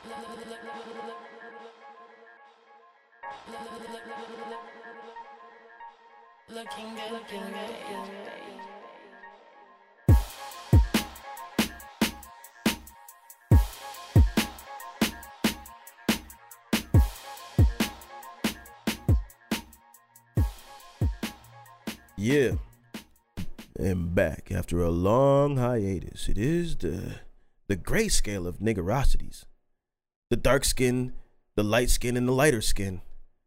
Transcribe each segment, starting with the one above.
Looking good, looking good. Yeah, and back after a long hiatus. It is the grayscale of niggerosities. The dark skin, the light skin, and the lighter skin.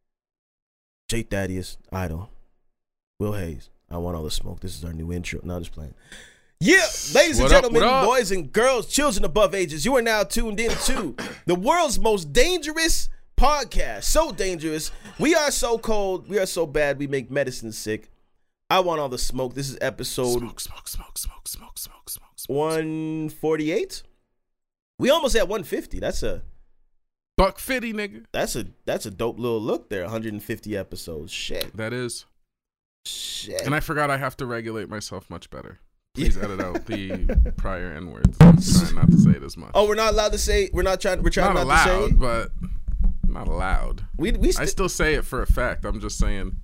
Jay Thaddeus, Idol, Will Hayes. I want all the smoke. This is our new intro. No, I'm just playing. Yeah, ladies and gentlemen, boys and girls, children above ages, you are now tuned in to the world's most dangerous podcast. So dangerous. We are so cold. We are so bad. We make medicine sick. I want all the smoke. This is episode Smoke. 148. We almost at 150. That's a $150, nigga. That's a dope little look there. 150 episodes. Shit. That is. Shit. And I forgot I have to regulate myself much better. Please edit out the prior N words. I'm trying not to say it as much. Oh, we're not allowed to say. We're trying not allowed, to say it. But not allowed. I still say it for a fact. I'm just saying.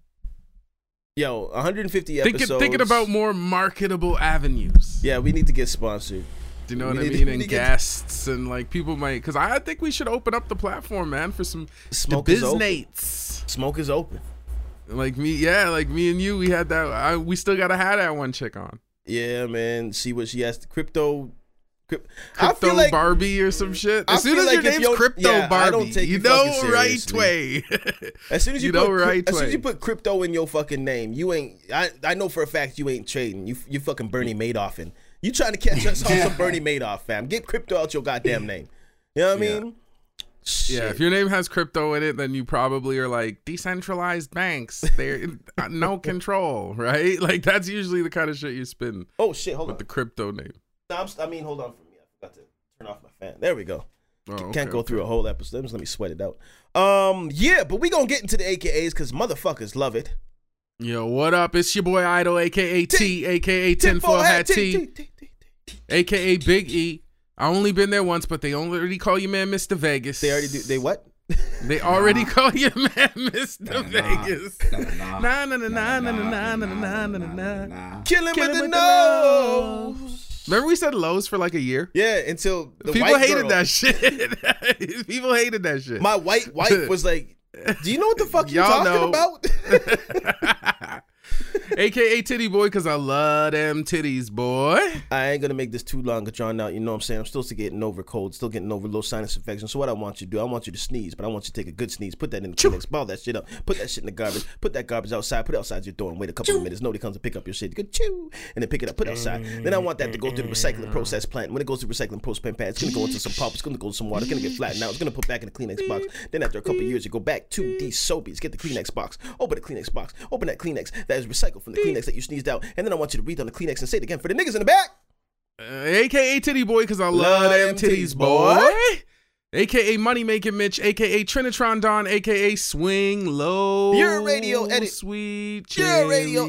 Yo, 150 episodes. Thinking about more marketable avenues. Yeah, we need to get sponsored. Do you know what I mean? And guests and like people might, because I think we should open up the platform, man, for some business. Smoke is open. Like me and you, we had that. We still gotta have that one chick on. Yeah, man. See what she has. Crypto I feel like Barbie or some shit. As soon as your name's Crypto Barbie, I don't take you know right way. As soon as you put crypto in your fucking name, you ain't. I know for a fact you ain't trading. You fucking Bernie Madoff and you trying to catch us on some Bernie Madoff, fam. Get crypto out your goddamn name. You know what I mean? Yeah, if your name has crypto in it, then you probably are like decentralized banks. They're no control, right? Like that's usually the kind of shit you spin. Oh shit! Hold on. With the crypto name. No, hold on for me. I forgot to turn off my fan. There we go. Can't go through a whole episode. Just let me sweat it out. Yeah, but we gonna get into the AKAs because motherfuckers love it. Yo, what up? It's your boy Idol, aka T, aka Tinfoil Hat T, aka Big E. I only been there once, but they already call you man Mr. Vegas. They already do. They what? They already call you man Mr. Vegas. Nah. Kill him with the nose. Remember we said lows for like a year? Yeah, until the people white hated girl. that shit. People hated that shit. My white wife was like, "Do you know what the fuck you're talking about?" AKA Titty Boy, because I love them titties, boy. I ain't gonna make this too long and drawn out. You know what I'm saying? I'm still getting over cold, still getting over low sinus infection. So what I want you to do, I want you to sneeze, but I want you to take a good sneeze. Put that in the Kleenex, ball that shit up. Put that shit in the garbage. Put that garbage outside. Put it outside your door and wait a couple of minutes. Nobody comes to pick up your shit. You go chew and then pick it up. Put it outside. Then I want that to go through the recycling process plant. When it goes through the recycling process plant, it's gonna go into some pulp. It's gonna go to some water. It's gonna get flattened out. It's gonna put back in the Kleenex box. Then after a couple of years, you go back to the Sobeys. Get the Kleenex box. Open the Kleenex box. Open that Kleenex that is recycled from the Kleenex that you sneezed out. And then I want you to breathe on the Kleenex and say it again for the niggas in the back. AKA Titty Boy, because I love them titties, boy. AKA Money Making Mitch, AKA Trinitron Don, AKA Swing Low. Pure radio edit. Sweet Pure radio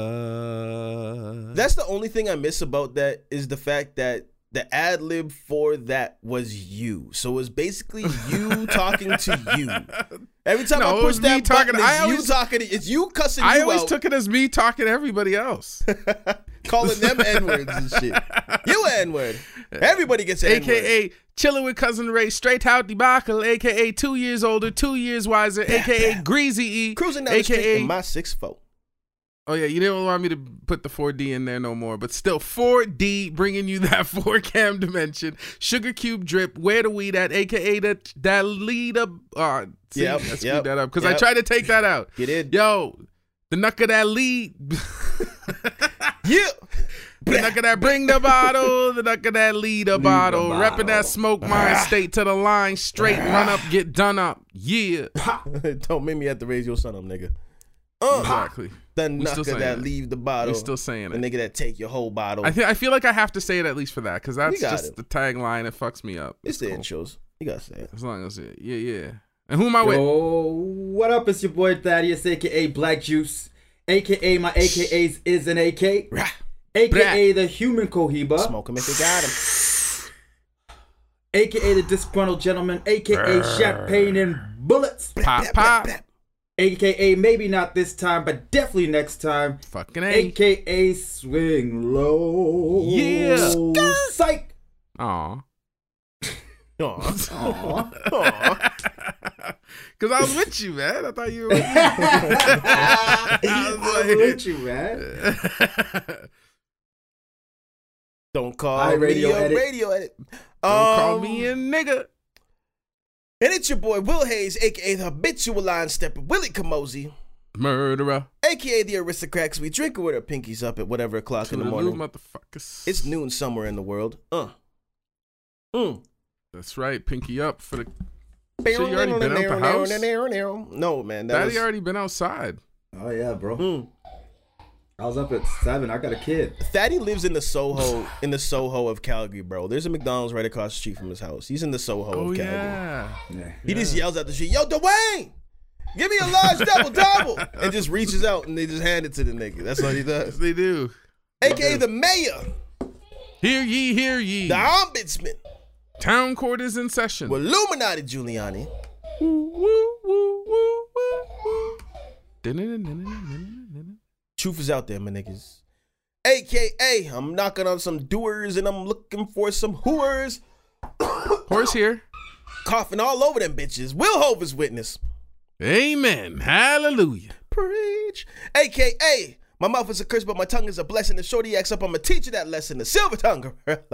edit. That's the only thing I miss about that is the fact that the ad lib for that was you. So it was basically you talking to you. Every time I push that button, it's you cussing you out. I always took it as me talking to everybody else. Calling them N-words and shit. You N-word. Everybody gets an N-word. AKA chilling with Cousin Ray, straight out debacle, AKA 2 years older, 2 years wiser, AKA Greasy E. Cruising down the street in my 6'4". Oh, yeah, you didn't want me to put the 4D in there no more, but still 4D bringing you that 4cam dimension. Sugar Cube Drip, where the weed at, a.k.a. that lead up. I screwed that up because I tried to take that out. You did. Yo, the knuck of that lead. Yeah. The knuck of that bring the bottle, the knuck of that lead a bottle. Repping that smoke mind state to the line, straight, run up, get done up. Yeah. Don't make me have to raise your son up, nigga. Exactly. The knucker that leave the bottle. We're still saying it. The nigga that take your whole bottle. I feel like I have to say it at least for that because that's just the tagline. It fucks me up. It's the intros. You gotta say it. As long as it. Yeah. And who am I with? What up? It's your boy Thaddeus, a.k.a. Black Juice, a.k.a. my AKAs is an AK, a.k.a. the human Cohiba. Smoke him if you got him. aka the disgruntled gentleman, aka champagne and bullets, Pop, pop. aka maybe not this time, but definitely next time, Fucking A. aka swing low. Yeah. Psych. Aw. Aw. Because I was with you, man. I thought you were with me. I was with you, man. Don't call Hi, me radio a edit. radio edit. Don't call me a nigga. And it's your boy Will Hayes, aka the habitual line stepper, Willie Kamosi, Murderer. aka the aristocrat, 'cause we drink with our pinkies up at whatever o'clock in the morning. Motherfuckers. It's noon somewhere in the world. That's right. Pinky up for the. Shit, you already been out the house? No, man. Daddy already been outside. Oh yeah, bro. I was up at 7. I got a kid. Thaddy lives in the Soho of Calgary, bro. There's a McDonald's right across the street from his house. He's in the Soho of Calgary. Yeah. He just yells out the street, "Yo, Dwayne, give me a large double," and just reaches out and they just hand it to the nigga. That's what he does. They do. AKA the mayor, Hear ye, hear ye. the ombudsman, Town court is in session. with Illuminati Giuliani. Woo, woo, woo, woo, woo, woo. Truth is out there, my niggas. AKA, I'm knocking on some doers and I'm looking for some hooers. Horse here. Coughing all over them bitches. Will Hove is witness. Amen. Hallelujah. Preach. AKA, my mouth is a curse, but my tongue is a blessing. The shorty acts up, I'ma teach you that lesson. The silver tongue.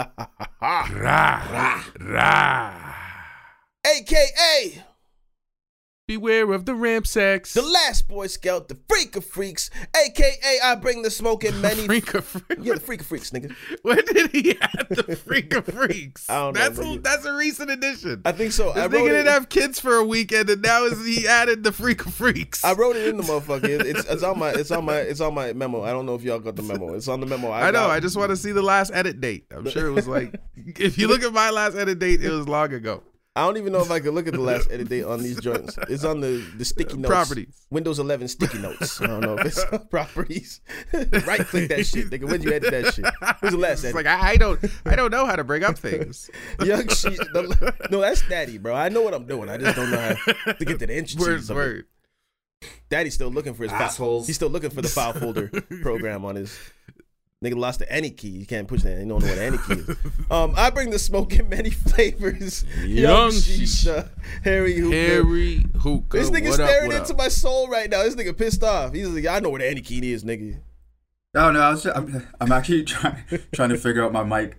Rah, rah. AKA, Beware of the ramp sex. the last Boy Scout, the freak of freaks. AKA, I bring the smoke in many. Freak of freaks. Yeah, the freak of freaks, nigga. When did he add the freak of freaks? I don't know, That's a recent addition. I think so. This nigga didn't have kids for a weekend, and now he added the freak of freaks. I wrote it in the motherfucker. It's on my memo. I don't know if y'all got the memo. It's on the memo. I know. I just want to see the last edit date. I'm sure it was like, if you look at my last edit date, it was long ago. I don't even know if I could look at the last edit date on these joints. It's on the sticky notes. Properties. Windows 11 sticky notes. I don't know if it's on properties. Right click that shit, nigga. When'd you edit that shit? Who's the last It's edit? like I don't know how to bring up things. Young shit. No, that's Daddy, bro. I know what I'm doing. I just don't know how to get to the intricacies of it. Word. Daddy's still looking for his Assholes. He's still looking for the file folder program on his. Nigga lost the any key. You can't push that. You don't know what any key is. I bring the smoke in many flavors. Young Shisha, Harry Hookah. This nigga staring into my soul right now. This nigga pissed off. He's like, I know what the any key is, nigga. No, I'm actually trying to figure out my mic.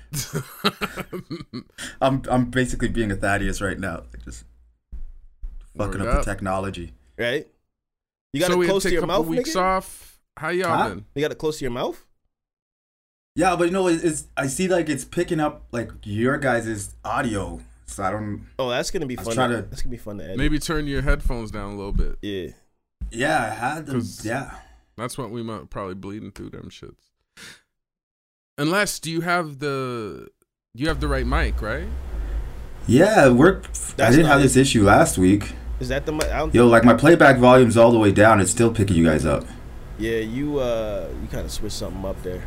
I'm basically being a Thaddeus right now, like just fucking Word up up. the technology. Right? You got So it we had close to to take your a couple mouth, weeks nigga? off. How y'all Huh? been? You got it close to your mouth? Yeah, but it's I see like it's picking up like your guys' audio, so I don't. Oh, that's gonna be I was fun. trying to- That's gonna be fun to edit. Maybe turn your headphones down a little bit. Yeah. Yeah, I had them. 'Cause- Yeah. That's what we might probably bleeding through them shits. Unless, do you have the right mic, right? Yeah, it worked. I didn't not have it. this issue last week. Is that the mic? I don't Yo, like my playback volume's all the way down. It's still picking you guys up. Yeah, you kind of switched something up there.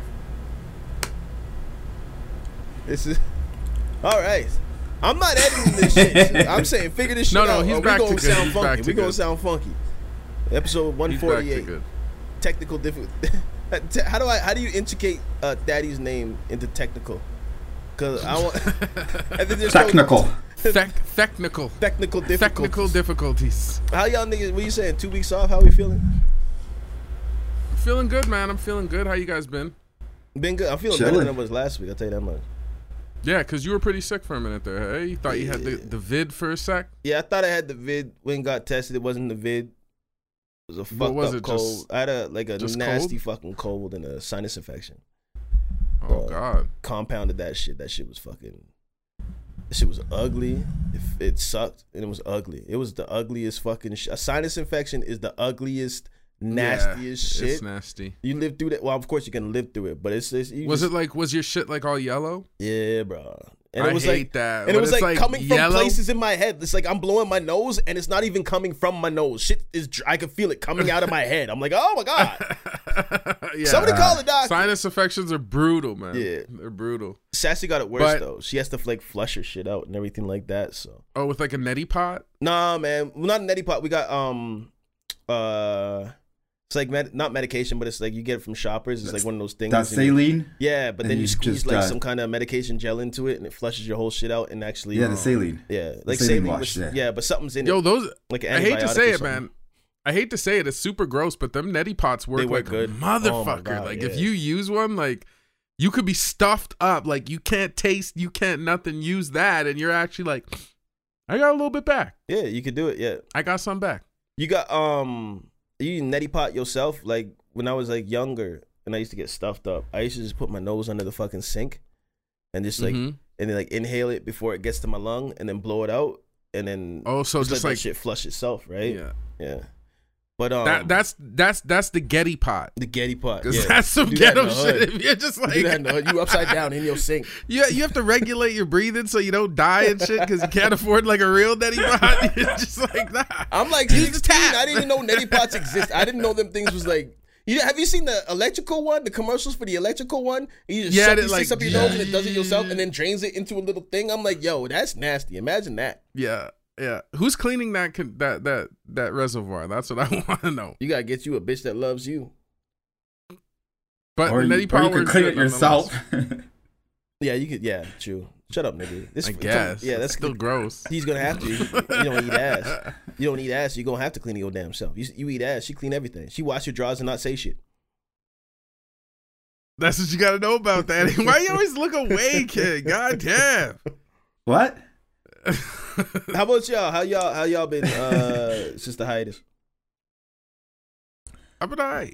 This is all right. I'm not editing this shit. I'm saying figure this shit No, out. he's or back we to gonna good. sound He's back funky. to We gonna good. sound funky. Episode He's back to 148. good. Technical difficulty. How do you integrate Daddy's name into technical? Cause I want and then there's no Technical. Technical technical difficulties. How y'all niggas? What you saying? 2 weeks off? How we feeling? Feeling good, man. I'm feeling good. How you guys been? Been good. I'm feeling better Chilling. than I was last week. I'll tell you that much. Yeah, because you were pretty sick for a minute there. Hey, you thought you had the vid for a sec? Yeah, I thought I had the vid. When got tested, it wasn't the vid. It was a What fucked was up it, cold. just- I had a just nasty cold? fucking cold and a sinus infection. Oh God. Compounded that shit. That shit was fucking. That shit was ugly. It sucked and it was ugly. It was the ugliest fucking. A sinus infection is the ugliest, nastiest Yeah, shit. It's nasty. You live through that. Well, of course you can live through it, but it's was Was your shit like all yellow? Yeah, bro. And I it was hate like that. And it When was it's like coming from yellow. places in my head. It's like I'm blowing my nose, and it's not even coming from my nose. Shit is. I can feel it coming out of my head. I'm like, oh my god. Yeah. Somebody call the doctor. Sinus infections are brutal, man. Yeah. They're brutal. Sassy got it worse But- though. She has to like flush her shit out and everything like that. So Oh, with like a neti pot? nah, man, not a neti pot. We got it's like not medication, but it's like you get it from Shoppers. It's like one of those things. That's and you- saline. Yeah, but And then you you squeeze just like got- some kind of medication gel into it, and it flushes your whole shit out. And actually, Yeah, the saline. yeah, like saline saline, wash, which- yeah. but something's in Yo, it. those Like an I hate to antibiotic say or it, something. man. I hate to say it. It's super gross, but them neti pots work They work like good. a Oh my motherfucker. God, like yeah. if you use one, like you could be stuffed up. Like you can't taste, you can't nothing. Use that, and you're actually like, I got a little bit back. Yeah, you could do it. Yeah, I got some back. you got you use neti pot yourself. Like when I was like younger and I used to get stuffed up, I used to just put my nose under the fucking sink and just like Mhm. and then like inhale it before it gets to my lung and then blow it out and then Oh, so just just let like that shit flush itself, right? yeah. Yeah. But That's the Getty pot. the Getty pot. Because Yeah. that's some Do that in ghetto the shit. hood. If you're just Do that in like, the hood. You upside down in your sink. you have to regulate your breathing so you don't die and shit because you can't afford like a real neti pot. You're just like that. I'm like 16. I didn't even know neti pots exist. I didn't know them things was like. Have you seen the electrical one? The commercials for the electrical one? You just Yeah, shove that, these like, things up your nose and it does it yourself and then drains it into a little thing. I'm like, yo, that's nasty. Imagine that. Yeah, yeah. Who's cleaning that reservoir? That's what I want to know. You gotta get you a bitch that loves you. But Or the you, neti or pot you could works clean good it yourself. Yeah, you could. Yeah, true. Shut up, nigga. This, I guess. Yeah, that's still gross. He's gonna have to. You don't eat ass. You don't eat ass. You're gonna have to clean your damn self. You eat ass. She clean everything. She wash your drawers and not say shit. That's what you got to know about that. Why you always look away, kid? God damn. What? How about y'all? How y'all been since the hiatus? I've been all right.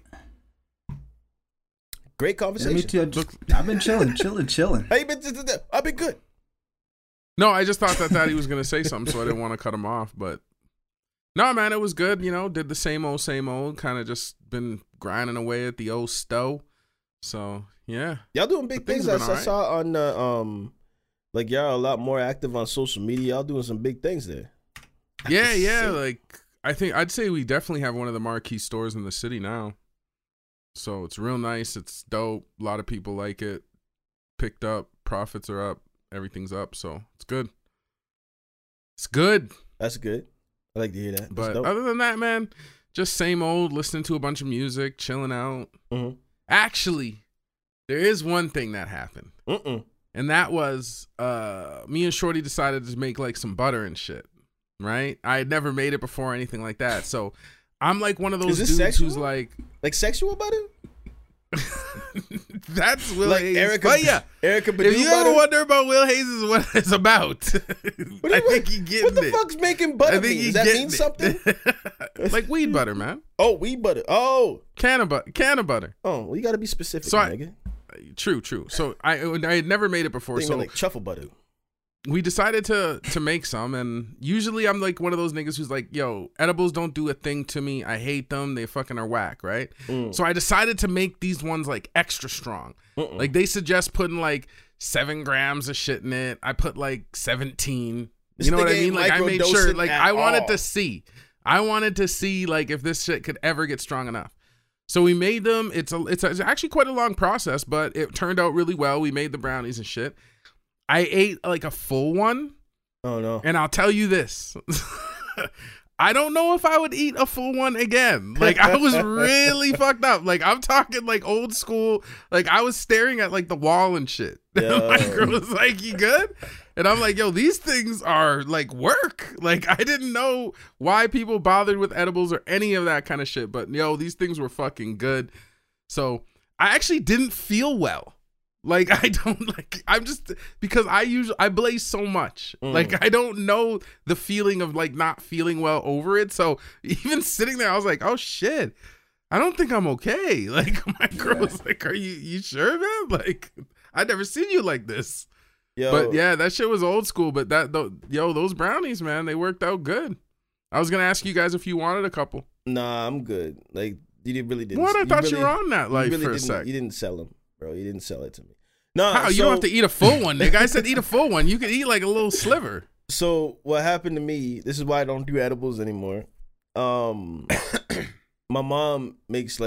Great Yeah, conversation. me too. I've been chilling. How you been? I've been good. No, I just thought that he was going to say something, so I didn't want to cut him off. But no, man, it was good. You know, did the same old. Kind of just been grinding away at the old stove. So, yeah. Y'all doing big Things things. have I been saw on the like y'all a lot more active on social media. Y'all doing some big things there. Yeah. Like, I'd say we definitely have one of the marquee stores in the city now. So it's real nice. It's dope. A lot of people like it. Picked up. Profits are up. Everything's up. So it's good. It's good. That's good. I like to hear that. That's But dope. other than that, man, just same old, listening to a bunch of music, chilling out. Mhm. Actually, there is one thing that happened. Mm-mm. And that was me and Shorty decided to make like some butter and shit. Right? I had never made it before or anything like that. So I'm like one of those this dudes sexual? who's like, Like sexual butter? that's Will Like Hayes. Erica? But yeah, Erica if Badu you butter? ever wonder about Will Hayes is what it's about, I think he getting What the it. fuck's making butter I think mean? he Does that getting mean it. something? Like weed butter, man. Oh, weed butter. Oh. Can of butter. Oh, well, you gotta be specific, So nigga. True. So I had never made it before. Think So like truffle butter. we decided to make some, and usually I'm like one of those niggas who's like, yo, edibles don't do a thing to me. I hate them. They fucking are whack, right? So I decided to make these ones like extra strong. Like they suggest putting like 7 grams of shit in it. I put like 17. This You know what I nigga mean? ain't Like I made sure, microdosing like at I wanted all. to see. I wanted to see like if this shit could ever get strong enough. So we made them. It's actually quite a long process, but it turned out really well. We made the brownies and shit. I ate like a full one. Oh no. And I'll tell you this. I don't know if I would eat a full one again. Like I was really fucked up. Like I'm talking like old school. Like I was staring at like the wall and shit. Yo. My girl was like, "You good?" And I'm like, "Yo, these things are like work." Like I didn't know why people bothered with edibles or any of that kind of shit. But yo, these things were fucking good. So I actually didn't feel well. Like I don't like I'm just because I blaze so much. Like I don't know the feeling of like not feeling well over it. So even sitting there, I was like, oh shit, I don't think I'm okay. Like my girl was like, are you sure, man? Like I'd never seen you like this. Yo, But yeah, that shit was old school. But those brownies, man, they worked out good. I was gonna ask you guys if you wanted a couple. Nah, I'm good. Like really didn't. What? I thought you really- were on that life really for a didn't, sec. You didn't sell them, bro. You didn't sell it to me. No, How? You don't have to eat a full one, nigga. I said eat a full one. You can eat like a little sliver. So what happened to me? This is why I don't do edibles anymore. My mom makes like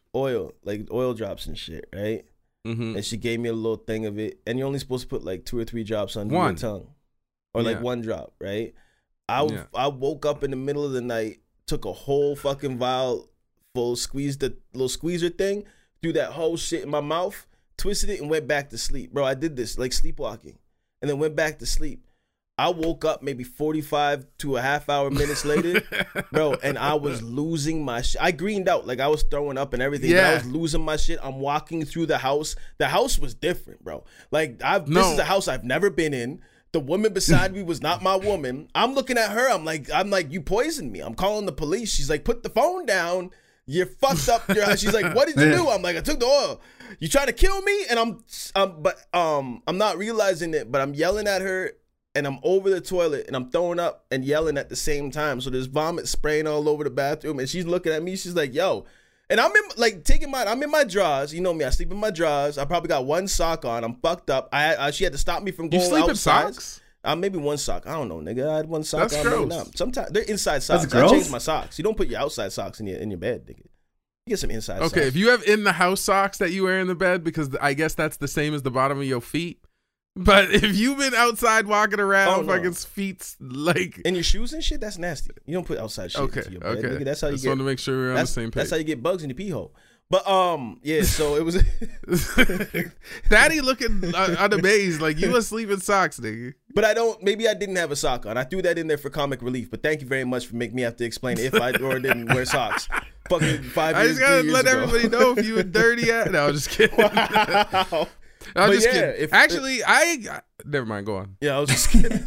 oil drops and shit, right? Mm-hmm. And she gave me a little thing of it, and you're only supposed to put like 2 or 3 drops under your tongue, or like 1 drop, right? I woke up in the middle of the night, took a whole fucking vial full, squeezed the little squeezer thing, threw that whole shit in my mouth, twisted it, and went back to sleep, bro. I did this like sleepwalking, and then went back to sleep. I woke up maybe 45 to a half hour minutes later, bro, and I was losing my shit. I greened out, like I was throwing up and everything. Yeah. But I was losing my shit. I'm walking through the house. The house was different, bro. Like this is a house I've never been in. The woman beside me was not my woman. I'm looking at her. I'm like, you poisoned me. I'm calling the police. She's like, put the phone down. You're fucked up. She's like, what did you do? I'm like, I took the oil. You trying to kill me? And I'm not realizing it, but I'm yelling at her. And I'm over the toilet and I'm throwing up and yelling at the same time. So there's vomit spraying all over the bathroom. And she's looking at me. She's like, yo. And I'm I'm in my drawers. You know me. I sleep in my drawers. I probably got 1 sock on. I'm fucked up. She had to stop me from going outside. You sleep in socks? Maybe 1 sock. I don't know, nigga. I had 1 sock. That's on. gross. Sometimes they're inside socks. I change my socks. You don't put your outside socks in your bed, nigga. You get some inside socks. Okay, if you have in the house socks that you wear in the bed, because I guess that's the same as the bottom of your feet. But if you've been outside walking around, fucking feet like in your shoes and shit, that's nasty. You don't put outside shit into your bed. Nigga. That's how you just want to make sure we're on the same page. That's how you get bugs in your pee hole. But yeah, so it was Daddy looking unamazed, like you asleep in socks, nigga. But maybe I didn't have a sock on. I threw that in there for comic relief. But thank you very much for making me have to explain if I or didn't wear socks. Fucking 5 years. I just gotta let ago. everybody know if you were dirty at. No, I'm just kidding. Wow. I'm just kidding. Actually, I never mind. Go on. Yeah, I was just kidding.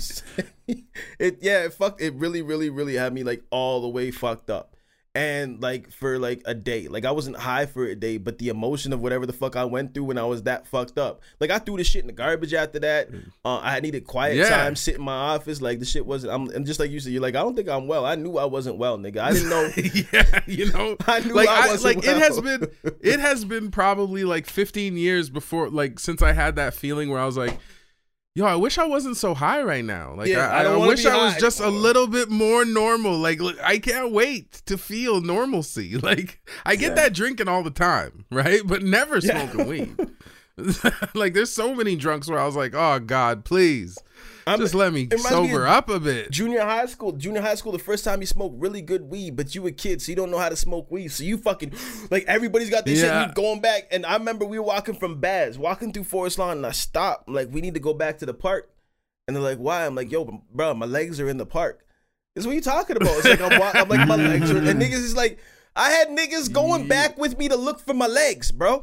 It really, really, really had me like all the way fucked up. And like for like a day, like I wasn't high for a day, but the emotion of whatever the fuck I went through when I was that fucked up, like I threw the shit in the garbage after that. I needed quiet time, sit in my office. Like the shit wasn't. I'm just like you said. You're like, I don't think I'm well. I knew I wasn't well, nigga. I didn't know. Yeah, you know, I knew I wasn't like well. It has been probably like 15 years before, like since I had that feeling where I was like, yo, I wish I wasn't so high right now. Like, I wish I was just a little bit more normal. Like, look, I can't wait to feel normalcy. Like, I get that drinking all the time, right? But never smoking weed. Like, there's so many drunks where I was like, oh, God, please. Just let me sober up a bit. Junior high school, the first time you smoked really good weed, but you a kid, so you don't know how to smoke weed. So you fucking, like, everybody's got this shit, and you going back. And I remember we were walking from Baz, walking through Forest Lawn, and I stopped. I'm like, we need to go back to the park. And they're like, why? I'm like, yo, bro, my legs are in the park. It's what you talking about. It's like, I'm like, my legs are, and niggas is like, I had niggas going back with me to look for my legs, bro.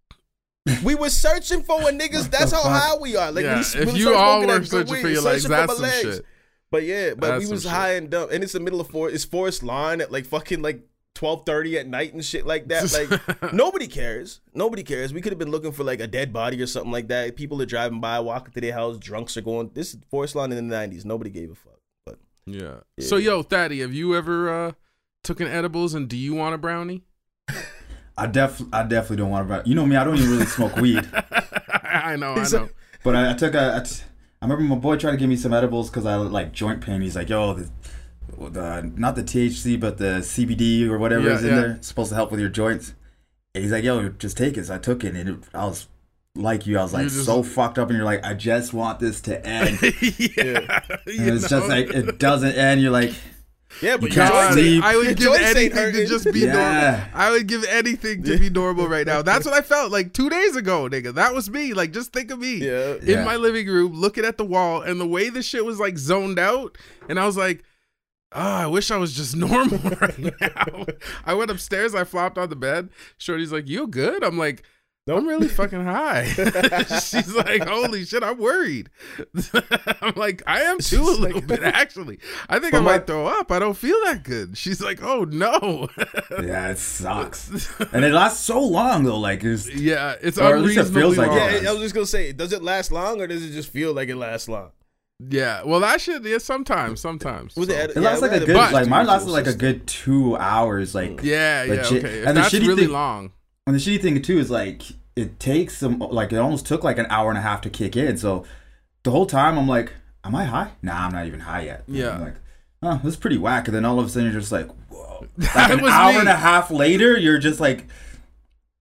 We were searching for a niggas. That's how high we are. Like, if you all were searching for your legs, that's some shit. But yeah, we was high and dumb, and it's the middle of Forest Lawn at like fucking like 12:30 at night and shit like that. Like nobody cares. Nobody cares. We could have been looking for like a dead body or something like that. People are driving by, walking to their house, drunks are going. This is Forest Lawn in the 90s. Nobody gave a fuck. But yeah. So yo, Thaddy, have you ever took an edibles, and do you want a brownie? I definitely don't want to. You know me, I don't even really smoke weed. I know. But I remember my boy tried to give me some edibles because I like joint pain. He's like, yo, not the THC, but the CBD or whatever is in there. It's supposed to help with your joints. And he's like, yo, just take it. So I took it, and I was like you. I was like so fucked up, and you're like, I just want this to end. And it's just like, it doesn't end. You're like, yeah, but I would give anything to just be normal. I would give anything to be normal right now. That's what I felt like 2 days ago, nigga. That was me. Like, just think of me in my living room, looking at the wall, and the way the shit was like zoned out, and I was like, oh, I wish I was just normal right now. I went upstairs, I flopped on the bed. Shorty's like, you good? I'm like, no, I'm really fucking high. She's like, holy shit, I'm worried. I'm like, I am too a little bit, actually. I think I might throw up. I don't feel that good. She's like, oh no. Yeah, it sucks. And it lasts so long though. Like, it's unreasonably long. Yeah, I was just gonna say, does it last long or does it just feel like it lasts long? Yeah, well, that shit. Yeah, sometimes. It lasts like a good. Like mine lasted like a good 2 hours. Like legit. Okay. If and that's really long. And the shitty thing too is like it takes some like it almost took like an hour and a half to kick in. So the whole time I'm like, am I high? Nah, I'm not even high yet. Yeah. I'm like, oh, this is pretty whack. And then all of a sudden you're just like, whoa. Like an hour and a half later, you're just like,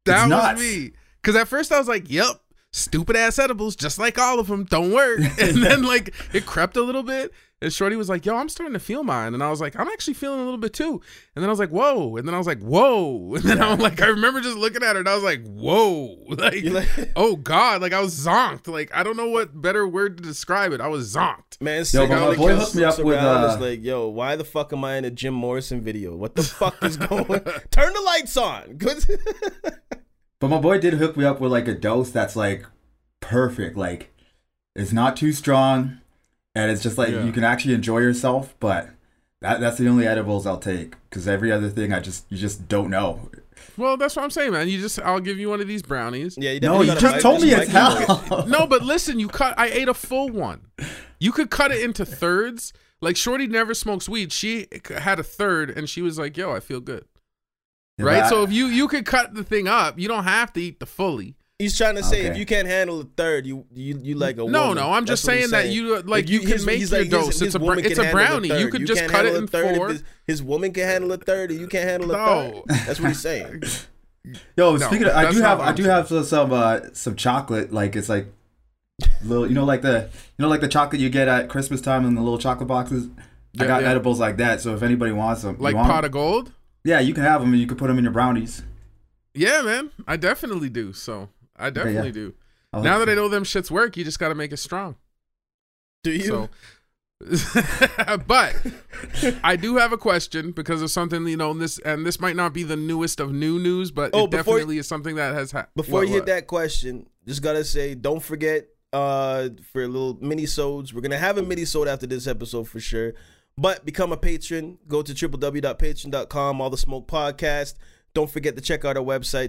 That nuts. was me. Because at first I was like, yep, stupid ass edibles, just like all of them, don't work. And then like it crept a little bit. And Shorty was like, yo, I'm starting to feel mine. And I was like, I'm actually feeling a little bit too. And then I was like, whoa. And then I was like, whoa. And then I'm like, I remember just looking at her and I was like, whoa. Like, oh God. Like I was zonked. Like, I don't know what better word to describe it. I was zonked. Man, it's Yo, sick. but my Like, boy yo, hooked me up with, it's like, yo, why the fuck am I in a Jim Morrison video? What the fuck is going? Turn the lights on. But my boy did hook me up with like a dose that's like perfect. Like it's not too strong, and it's just like you can actually enjoy yourself. But that's the only edibles I'll take, because every other thing you just don't know. Well, that's what I'm saying, man. I'll give you one of these brownies. Yeah, No, you just told me it's hell. No, but listen, I ate a full one. You could cut it into thirds. Like Shorty never smokes weed. She had a third, and she was like, "Yo, I feel good." Yeah, right. So if you could cut the thing up, you don't have to eat the fully. He's trying to say if Okay. you can't handle a third, you like a No, woman. no. I'm just saying that you like you can make your dose. It's a brownie. You could just cut it in four. His woman can handle a third, and you can't handle a No. third. That's what he's saying. Yo, speaking of, I that's do not have what I'm some chocolate. Like it's like little, like the chocolate you get at Christmas time in the little chocolate boxes. I got edibles like that. So if anybody wants them, Like pot of gold. yeah, you can have them and you can put them in your brownies. Yeah, man. I definitely do. So I definitely do. Now that I know them shits work, you just got to make it strong. Do you? So, but I do have a question because of something, this might not be the newest of new news, but it definitely is something that has happened. Before you hit that question, just gotta say, don't forget for a little mini-sodes. We're gonna have a mini-sode after this episode for sure. But become a patron. Go to www.patreon.com, All the Smoke Podcast. Don't forget to check out our website,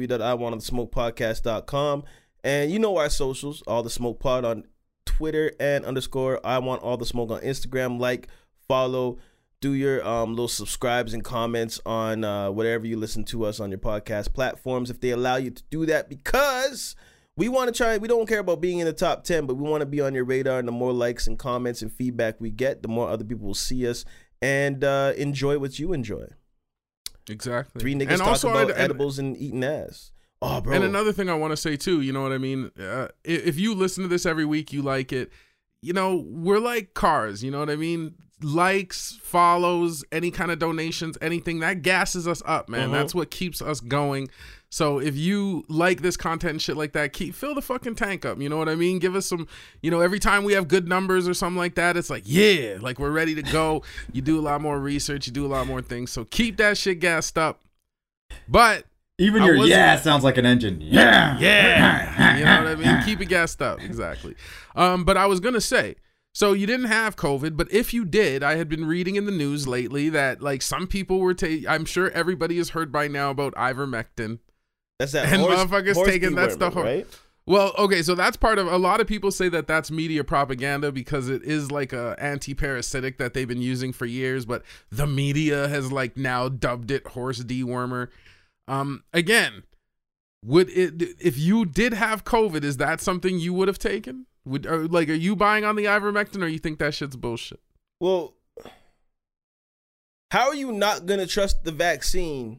www.iwantallthesmokepodcast.com. And you know our socials, All the Smoke Pod on Twitter and _ I Want All the Smoke on Instagram. Like, follow, do your little subscribes and comments on whatever you listen to us on your podcast platforms, if they allow you to do that, because we want to try. We don't care about being in the top 10, but we want to be on your radar. And the more likes and comments and feedback we get, the more other people will see us and enjoy what you enjoy. Exactly. 3 niggas talk about edibles and eating ass. Oh, bro. And another thing I want to say too, you know what I mean? If you listen to this every week, you like it. We're like cars, you know what I mean? Likes, follows, any kind of donations, anything that gasses us up, man. That's what keeps us going. So if you like this content and shit like that, fill the fucking tank up. You know what I mean? Give us some, every time we have good numbers or something like that, it's like, yeah, like we're ready to go. You do a lot more research, you do a lot more things. So keep that shit gassed up. But even your sounds like an engine. Yeah. You know what I mean? Keep it gassed up. Exactly. But I was going to say, so you didn't have COVID, but if you did, I had been reading in the news lately that like some people were I'm sure everybody has heard by now about ivermectin. That's that and horse, motherfuckers horse taking that's the right? Well, okay, so that's part of a lot of people say that that's media propaganda because it is like a anti-parasitic that they've been using for years, but the media has like now dubbed it horse dewormer. Again, if you did have COVID, is that something you would have taken? Are you buying on the ivermectin, or you think that shit's bullshit? Well, how are you not gonna trust the vaccine,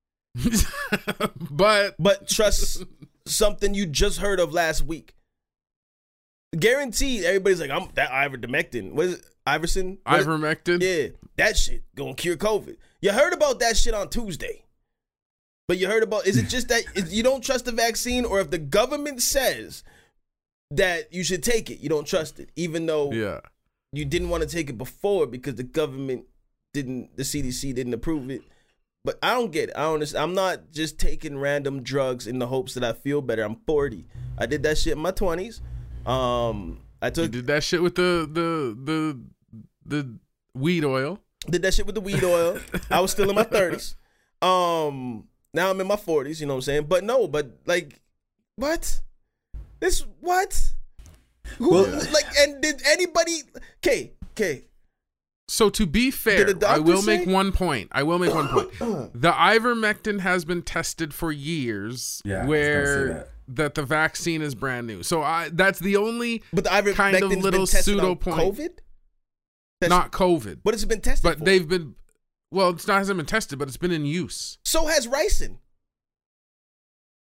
but trust something you just heard of last week? Guaranteed, everybody's like, I'm that ivermectin. What is it? Iverson? Ivermectin? Yeah, that shit gonna cure COVID. You heard about that shit on Tuesday. But you heard about, is it just that you don't trust the vaccine, or if the government says that you should take it, you don't trust it, even though you didn't want to take it before because the government the CDC didn't approve it? But I don't get it. I'm not just taking random drugs in the hopes that I feel better. I'm 40. I did that shit in my 20s. You did that shit with the weed oil. Did that shit with the weed oil. I was still in my 30s. Now I'm in my 40s, you know what I'm saying? But like, what? What? And did anybody, K. So to be fair, I will make one point. The ivermectin has been tested for years, where that the vaccine is brand new. So that's the only kind of little pseudo point. COVID? Not COVID. But it's been tested But for. they've been, well, it hasn't been tested, but it's been in use. So has ricin.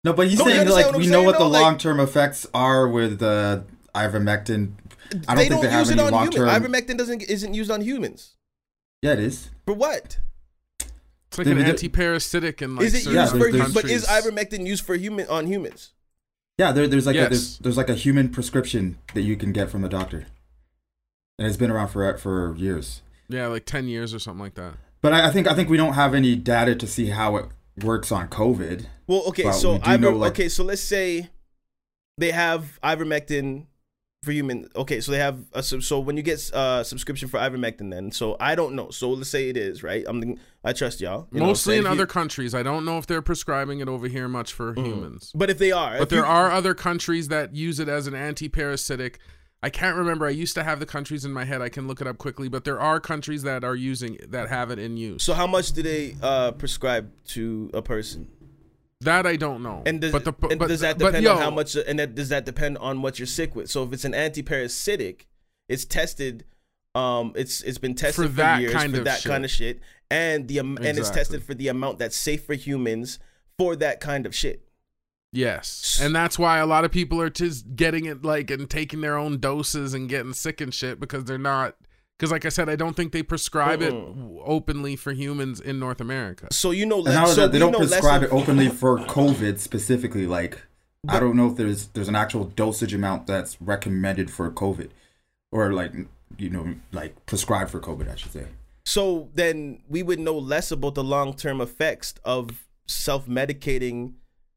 No, but he's No, you saying understand like what we I'm know saying, what the though? Like- long-term effects are with ivermectin. I don't think they have use it any on long-term. humans. Ivermectin isn't used on humans. Yeah, it is. For what? It's like Dude, an there- anti-parasitic and like Is it certain used for there's- humans? But is countries. ivermectin used for on humans? Yeah, there's like Yes. there's like a human prescription that you can get from the doctor, and it's been around for years. Yeah, like 10 years or something like that. But I think we don't have any data to see how it works on COVID. Well, okay, But so we do know, like- okay, so let's say they have ivermectin for human. Okay, so they have so when you get a subscription for ivermectin, then so I don't know. So let's say it is right. I trust y'all. You know what I'm Mostly saying? in If you- other countries. I don't know if they're prescribing it over here much for humans. But if they are, But if there you- are other countries that use it as an anti-parasitic. I can't remember. I used to have the countries in my head. I can look it up quickly. But there are countries that are that have it in use. So how much do they prescribe to a person? That I don't know. And does, but does that but depend yo, on how much? And does that depend on what you're sick with? So if it's an anti-parasitic, it's tested. It's been tested For for that years kind for of that shit. kind of shit, and and it's Exactly. tested for the amount that's safe for humans for that kind of shit. Yes, and that's why a lot of people are just getting it like and taking their own doses and getting sick and shit because they're not. Because like I said, I don't think they prescribe it openly for humans in North America. So you know, And now so that they we don't know less prescribe of- it openly for COVID specifically. Like, I don't know if there's an actual dosage amount that's recommended for COVID, or like like prescribed for COVID, I should say. So then we would know less about the long-term effects of self-medicating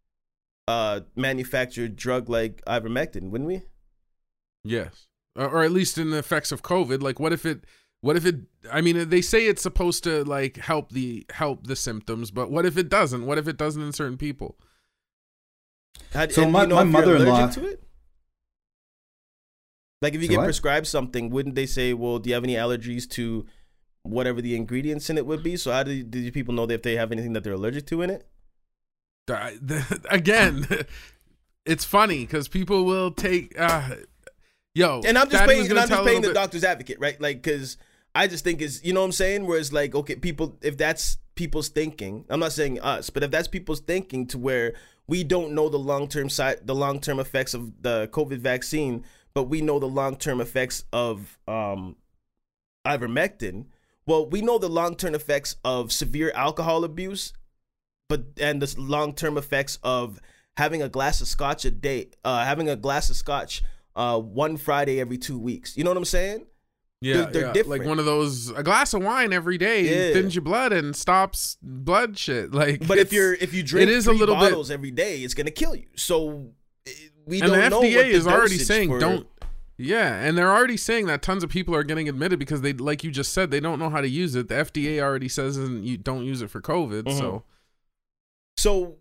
manufactured drug like ivermectin, wouldn't we? Yes, or at least in the effects of COVID. Like, what if it? I mean, they say it's supposed to like help the symptoms, but what if it doesn't? What if it doesn't in certain people? So And do my you know if you're mother-in-law- allergic to it? Like if you To get what? prescribed something, wouldn't they say, well, do you have any allergies to whatever the ingredients in it would be? So how do these people know if they have anything that they're allergic to in it? Again, it's funny because people will take. Yo, And I'm just Daddy playing, was and gonna I'm tell just a playing the little bit- doctor's advocate, right? Like, because I just think is, you know what I'm saying? Where it's like, okay, people, if that's people's thinking, I'm not saying us, but if that's people's thinking to where we don't know the long-term effects of the COVID vaccine, but we know the long-term effects of ivermectin. Well, we know the long-term effects of severe alcohol abuse, and the long-term effects of having a glass of scotch a day, one Friday every 2 weeks. You know what I'm saying? Yeah, They're yeah, different. like one of those. A glass of wine every day Yeah. thins your blood and stops blood shit. Like, But if you drink it is a 3 little bit- bottles every day, it's gonna kill you. So we and don't the know FDA what the is already dosage saying for- don't. Yeah, and they're already saying that tons of people are getting admitted because they, like you just said, they don't know how to use it. The FDA already says you don't use it for COVID. Mhm. So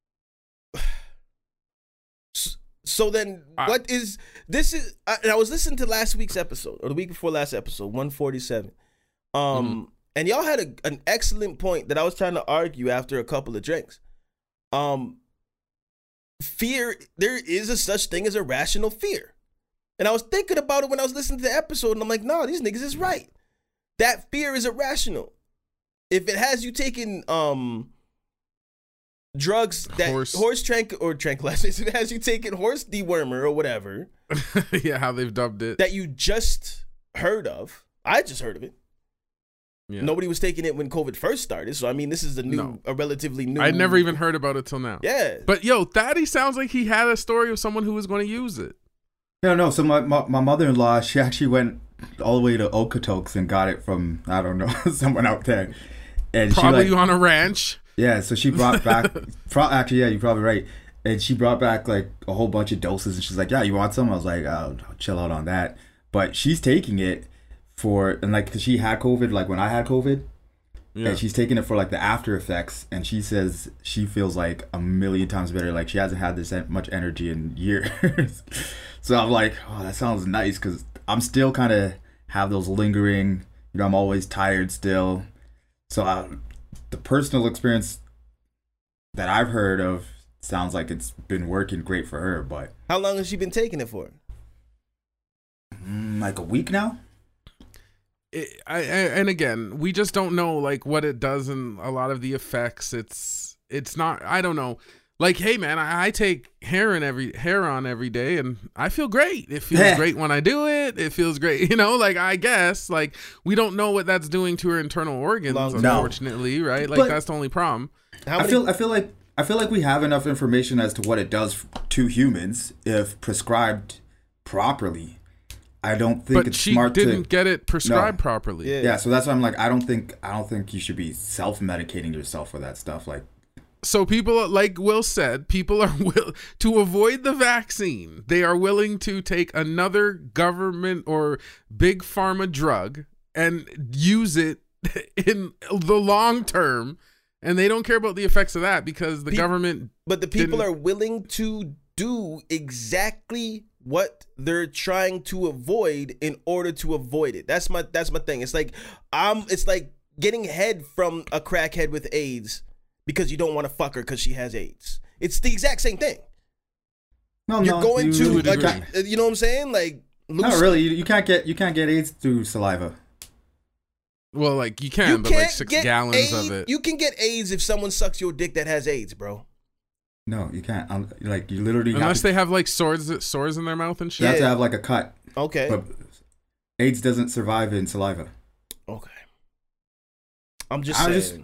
So then, what is this? And I was listening to last week's episode or the week before last episode, 147. And y'all had an excellent point that I was trying to argue after a couple of drinks. Fear, there is a such thing as a rational fear. And I was thinking about it when I was listening to the episode, and I'm like, no, these niggas is right. That fear is irrational. If it has you taking drugs that horse tranquilizers, if it has you taking horse dewormer or whatever. Yeah, how they've dubbed it. That you just heard of. I just heard of it. Yeah. Nobody was taking it when COVID first started. So I mean, this is a relatively new. I'd never even heard about it till now. Yeah. But yo, Thaddy sounds like he had a story of someone who was going to use it. No. So my mother-in-law, she actually went all the way to Okotoks and got it from, I don't know, someone out there. And probably she, like, on a ranch. Yeah, so she brought back, actually, yeah, you're probably right. And she brought back like a whole bunch of doses, and she's like, yeah, you want some? I was like, I'll chill out on that. But she's taking it cause she had COVID, like when I had COVID. Yeah. And she's taking it for like the after effects, and she says she feels like a million times better. Like she hasn't had this much energy in years. So I'm like, oh, that sounds nice, because I'm still kind of have those lingering, I'm always tired still. So the personal experience that I've heard of sounds like it's been working great for her. But how long has she been taking it for? Like a week now. And again, we just don't know like what it does and a lot of the effects. It's not. I don't know. Like, hey man, I take heron every day, and I feel great. It feels great when I do it. It feels great, you know. Like, I guess, like, we don't know what that's doing to her internal organs, unfortunately, right? Like, that's the only problem. I feel like we have enough information as to what it does to humans if prescribed properly. I don't think it's smart to. But she didn't get it prescribed properly. Yeah, so that's why I'm like, I don't think you should be self-medicating yourself for that stuff. Like. So people, like Will said, people are to avoid the vaccine. They are willing to take another government or big pharma drug and use it in the long term, and they don't care about the effects of that because the government. But the people are willing to do exactly what they're trying to avoid in order to avoid it. That's my thing. It's like getting head from a crackhead with AIDS. Because you don't want to fuck her because she has AIDS. It's the exact same thing. You're going to, like, you know what I'm saying? Like, not really. You can't get AIDS through saliva. Well, like you can, but like 6 gallons AIDS, of it. You can get AIDS if someone sucks your dick that has AIDS, bro. No, you can't. Like, you literally unless they have like sores in their mouth and shit. You have to have like a cut. Okay. But AIDS doesn't survive in saliva. Okay. I'm just saying.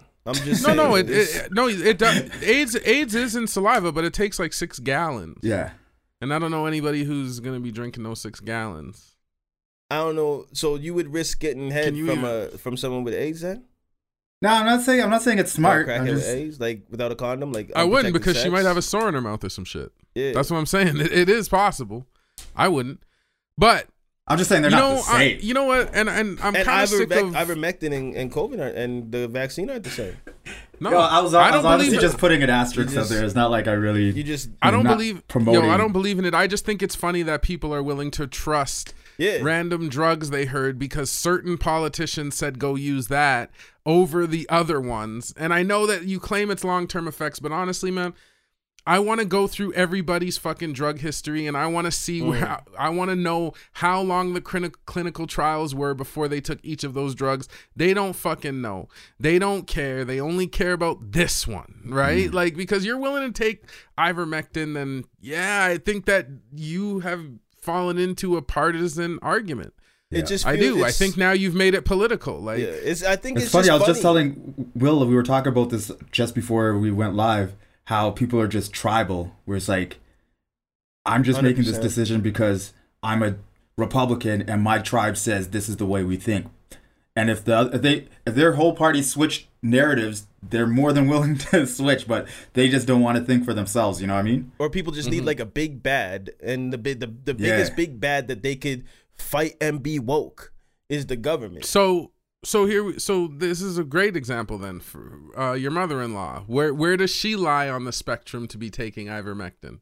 It does. AIDS is in saliva, but it takes like 6 gallons. Yeah. And I don't know anybody who's gonna be drinking those 6 gallons. I don't know. So you would risk getting head from someone with AIDS then? No, I'm not saying it's smart. Crackhead with AIDS, like without a condom, like I wouldn't because she might have a sore in her mouth or some shit. Yeah, that's what I'm saying. It is possible. I wouldn't, but. I'm just saying they're not the same. You know what? And I'm kind of sick of ivermectin and COVID and the vaccine aren't the same. No, I was honestly just putting an asterisk out there. It's not like I really. I don't believe in it. I just think it's funny that people are willing to trust random drugs they heard because certain politicians said go use that over the other ones. And I know that you claim it's long-term effects, but honestly, man. I want to go through everybody's fucking drug history, and I want to see I want to know how long the clinical trials were before they took each of those drugs. They don't fucking know. They don't care. They only care about this one, right? Like, because you're willing to take ivermectin, then yeah, I think that you have fallen into a partisan argument. Yeah. I think now you've made it political. Like, it's funny. I was just telling Will, we were talking about this just before we went live. How people are just tribal, where it's like, I'm just 100%. Making this decision because I'm a Republican and my tribe says this is the way we think. And if their whole party switched narratives, they're more than willing to switch, but they just don't want to think for themselves. You know what I mean? Or people just need like a big bad, and the biggest big bad that they could fight and be woke is the government. So this is a great example then for your mother-in-law. Where does she lie on the spectrum to be taking ivermectin?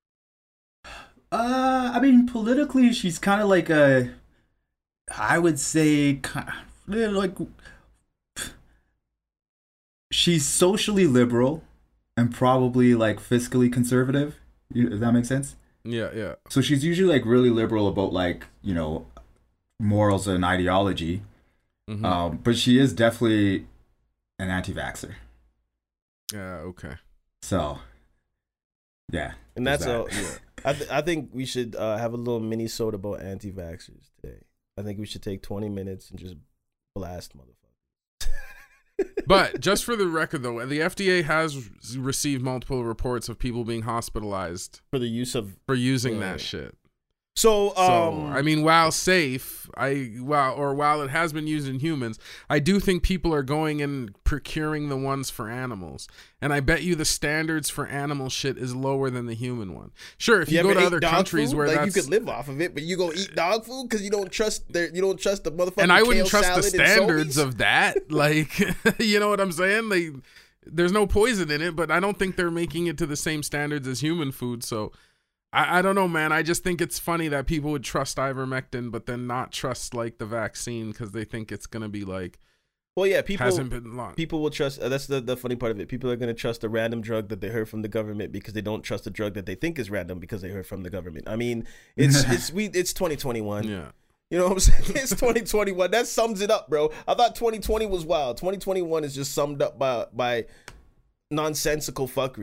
I mean, politically, she's kind of like I would say, like, she's socially liberal and probably like fiscally conservative. If that makes sense. Yeah. So she's usually like really liberal about like, you know, morals and ideology. Mm-hmm. But she is definitely an anti-vaxxer. Yeah. Okay. So, yeah. And that's all. Yeah. I think we should have a little mini soda about anti-vaxxers today. I think we should take 20 minutes and just blast motherfuckers. But just for the record, though, the FDA has received multiple reports of people being hospitalized for the use of using that shit. So I mean, while safe, while it has been used in humans, I do think people are going and procuring the ones for animals, and I bet you the standards for animal shit is lower than the human one. Sure, if you go to other countries where like you could live off of it, but you go eat dog food because you don't trust the motherfucking. And I wouldn't trust the standards of that. Like, you know what I'm saying? There's no poison in it, but I don't think they're making it to the same standards as human food. So. I don't know, man. I just think it's funny that people would trust ivermectin, but then not trust like the vaccine because they think it's gonna be like. Well, yeah, people hasn't been long. People will trust. That's the funny part of it. People are gonna trust a random drug that they heard from the government because they don't trust a drug that they think is random because they heard from the government. I mean, it's 2021. Yeah. You know what I'm saying? It's 2021. That sums it up, bro. I thought 2020 was wild. 2021 is just summed up by nonsensical fuckery.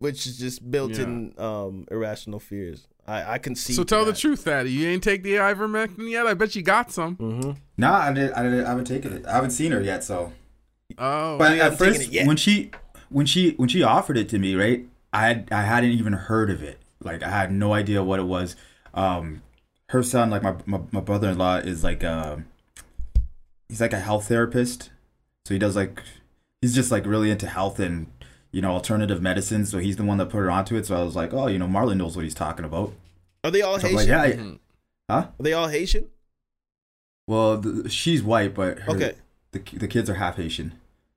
which is just built-in irrational fears. I can see. So tell the that. truth, Daddy. You ain't take the ivermectin yet? I bet you got some. Mm-hmm. Nah, I haven't taken it. I haven't seen her yet, so. Oh, But you at haven't taken first, it yet? when she offered it to me, right? I hadn't even heard of it. Like I had no idea what it was. Her son, like my brother-in-law, is like he's like a health therapist. So he's just like really into health and alternative medicine. So he's the one that put her onto it. So I was like, oh, Marlon knows what he's talking about. Are they all So I'm Haitian? like, yeah, huh? Are they all Haitian? Well, she's white, but Okay. the kids are half Haitian.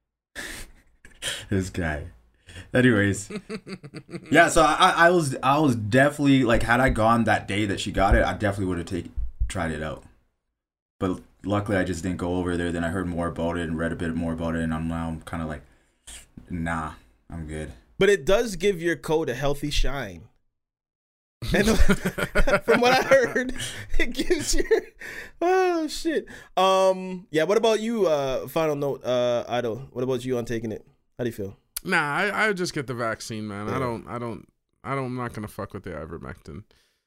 This guy. Anyways, yeah. So I was definitely like, had I gone that day that she got it, I definitely would have tried it out. But luckily, I just didn't go over there. Then I heard more about it and read a bit more about it, and I'm kind of like, nah, I'm good. But it does give your coat a healthy shine. And from what I heard, it gives your oh shit. Yeah. What about you? Final note, Ido. What about you on taking it? How do you feel? Nah, I would just get the vaccine, man. I'm not gonna fuck with the ivermectin.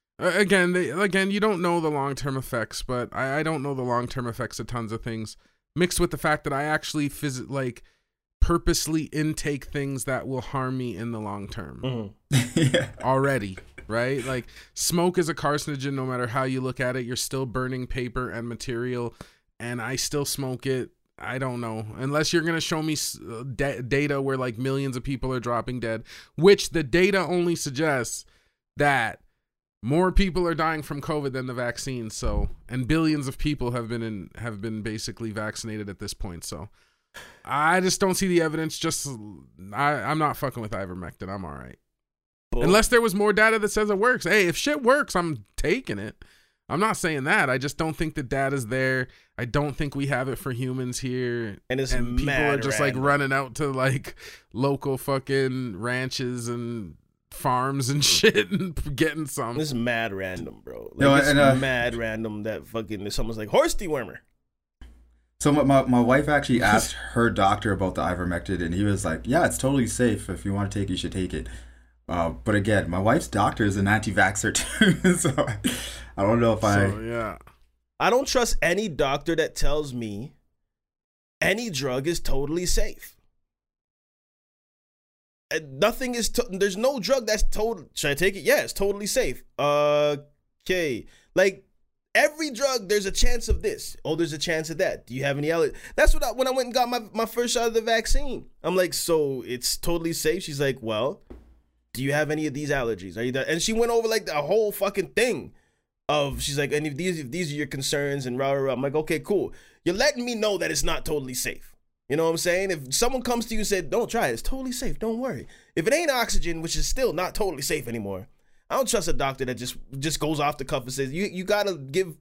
Again, you don't know the long-term effects, but I don't know the long-term effects of tons of things. Mixed with the fact that I actually purposely intake things that will harm me in the long term. Yeah. Already, right? Like smoke is a carcinogen. No matter how you look at it, you're still burning paper and material, and I still smoke it. I don't know, unless you're gonna show me data where like millions of people are dropping dead, which the data only suggests that more people are dying from COVID than the vaccine. So, and billions of people have been basically vaccinated at this point. So, I just don't see the evidence. I'm not fucking with ivermectin. I'm all right, unless there was more data that says it works. Hey, if shit works, I'm taking it. I'm not saying that. I just don't think the data's there. I don't think we have it for humans here. And people are just like running out to like local fucking ranches and farms and shit and getting some. This is mad random, bro. Like, it's mad random that fucking someone's like horse dewormer. So my wife actually asked her doctor about the ivermectin, and he was like, yeah, it's totally safe. If you want to take it, you should take it. But again, my wife's doctor is an anti-vaxxer too, so I don't know if I don't trust any doctor that tells me any drug is totally safe. Nothing is. There's no drug that's total. Should I take it? Yeah, it's totally safe. Okay, like every drug, there's a chance of this. Oh, there's a chance of that. Do you have any allergies? That's what when I went and got my first shot of the vaccine. I'm like, so it's totally safe. She's like, well, do you have any of these allergies? Are you that? And she went over like the whole fucking thing. She's like, and if these are your concerns and rah, rah, rah. I'm like, okay, cool. You're letting me know that it's not totally safe. You know what I'm saying? If someone comes to you and said, don't try it, it's totally safe, don't worry. If it ain't oxygen, which is still not totally safe anymore, I don't trust a doctor that just goes off the cuff and says, you gotta give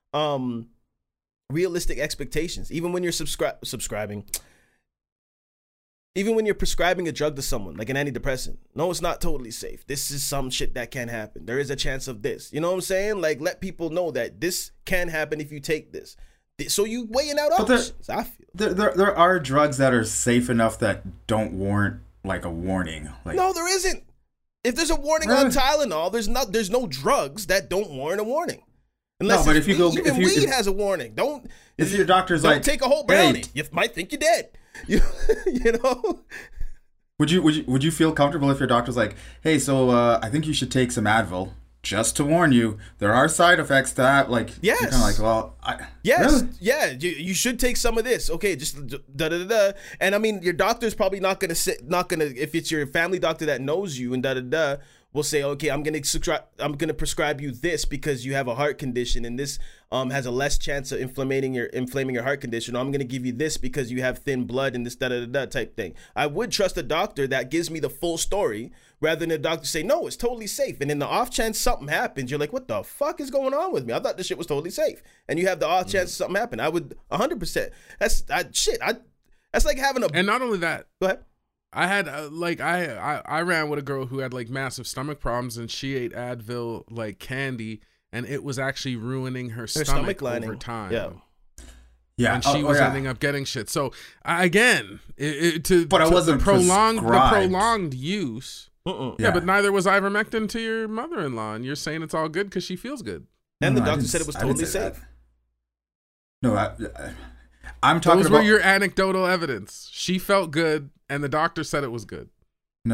realistic expectations. Even when you're subscribing, even when you're prescribing a drug to someone, like an antidepressant, no, it's not totally safe. This is some shit that can happen. There is a chance of this. You know what I'm saying? Like, let people know that this can happen if you take this. So you weighing out options, I feel. There are drugs that are safe enough that don't warrant, like, a warning. Like, no, there isn't. If there's a warning on Tylenol, there's no drugs that don't warrant a warning. Unless no, but if you go... Even weed has a warning. If your doctor's don't like... take a whole brownie. You might think you're dead. You know? Would you feel comfortable if your doctor's like, hey, so I think you should take some Advil, just to warn you, there are side effects to that. Like, yes. You're kind of like, well, yes, really? Yeah, you should take some of this. Okay, just da da da. And I mean, your doctor's probably not gonna if it's your family doctor that knows you and da da da, will say, okay, I'm gonna prescribe you this because you have a heart condition and this has a less chance of inflaming your heart condition. Or I'm gonna give you this because you have thin blood and this da da da type thing. I would trust a doctor that gives me the full story rather than a doctor say, no, it's totally safe. And in the off chance something happens, you're like, what the fuck is going on with me? I thought this shit was totally safe. And you have the off chance something happen. I would 100%. That's like having a. And not only that. Go ahead. I had I ran with a girl who had like massive stomach problems, and she ate Advil like candy, and it was actually ruining her stomach lining over time. Yeah, and she was ending up getting shit. So again, but I wasn't the prolonged use Yeah, but neither was ivermectin to your mother-in-law, and you're saying it's all good because she feels good. And the I doctor didn't- said it was I didn't totally say that. safe. No, I'm talking Those about were your anecdotal evidence. She felt good, and the doctor said it was good. No.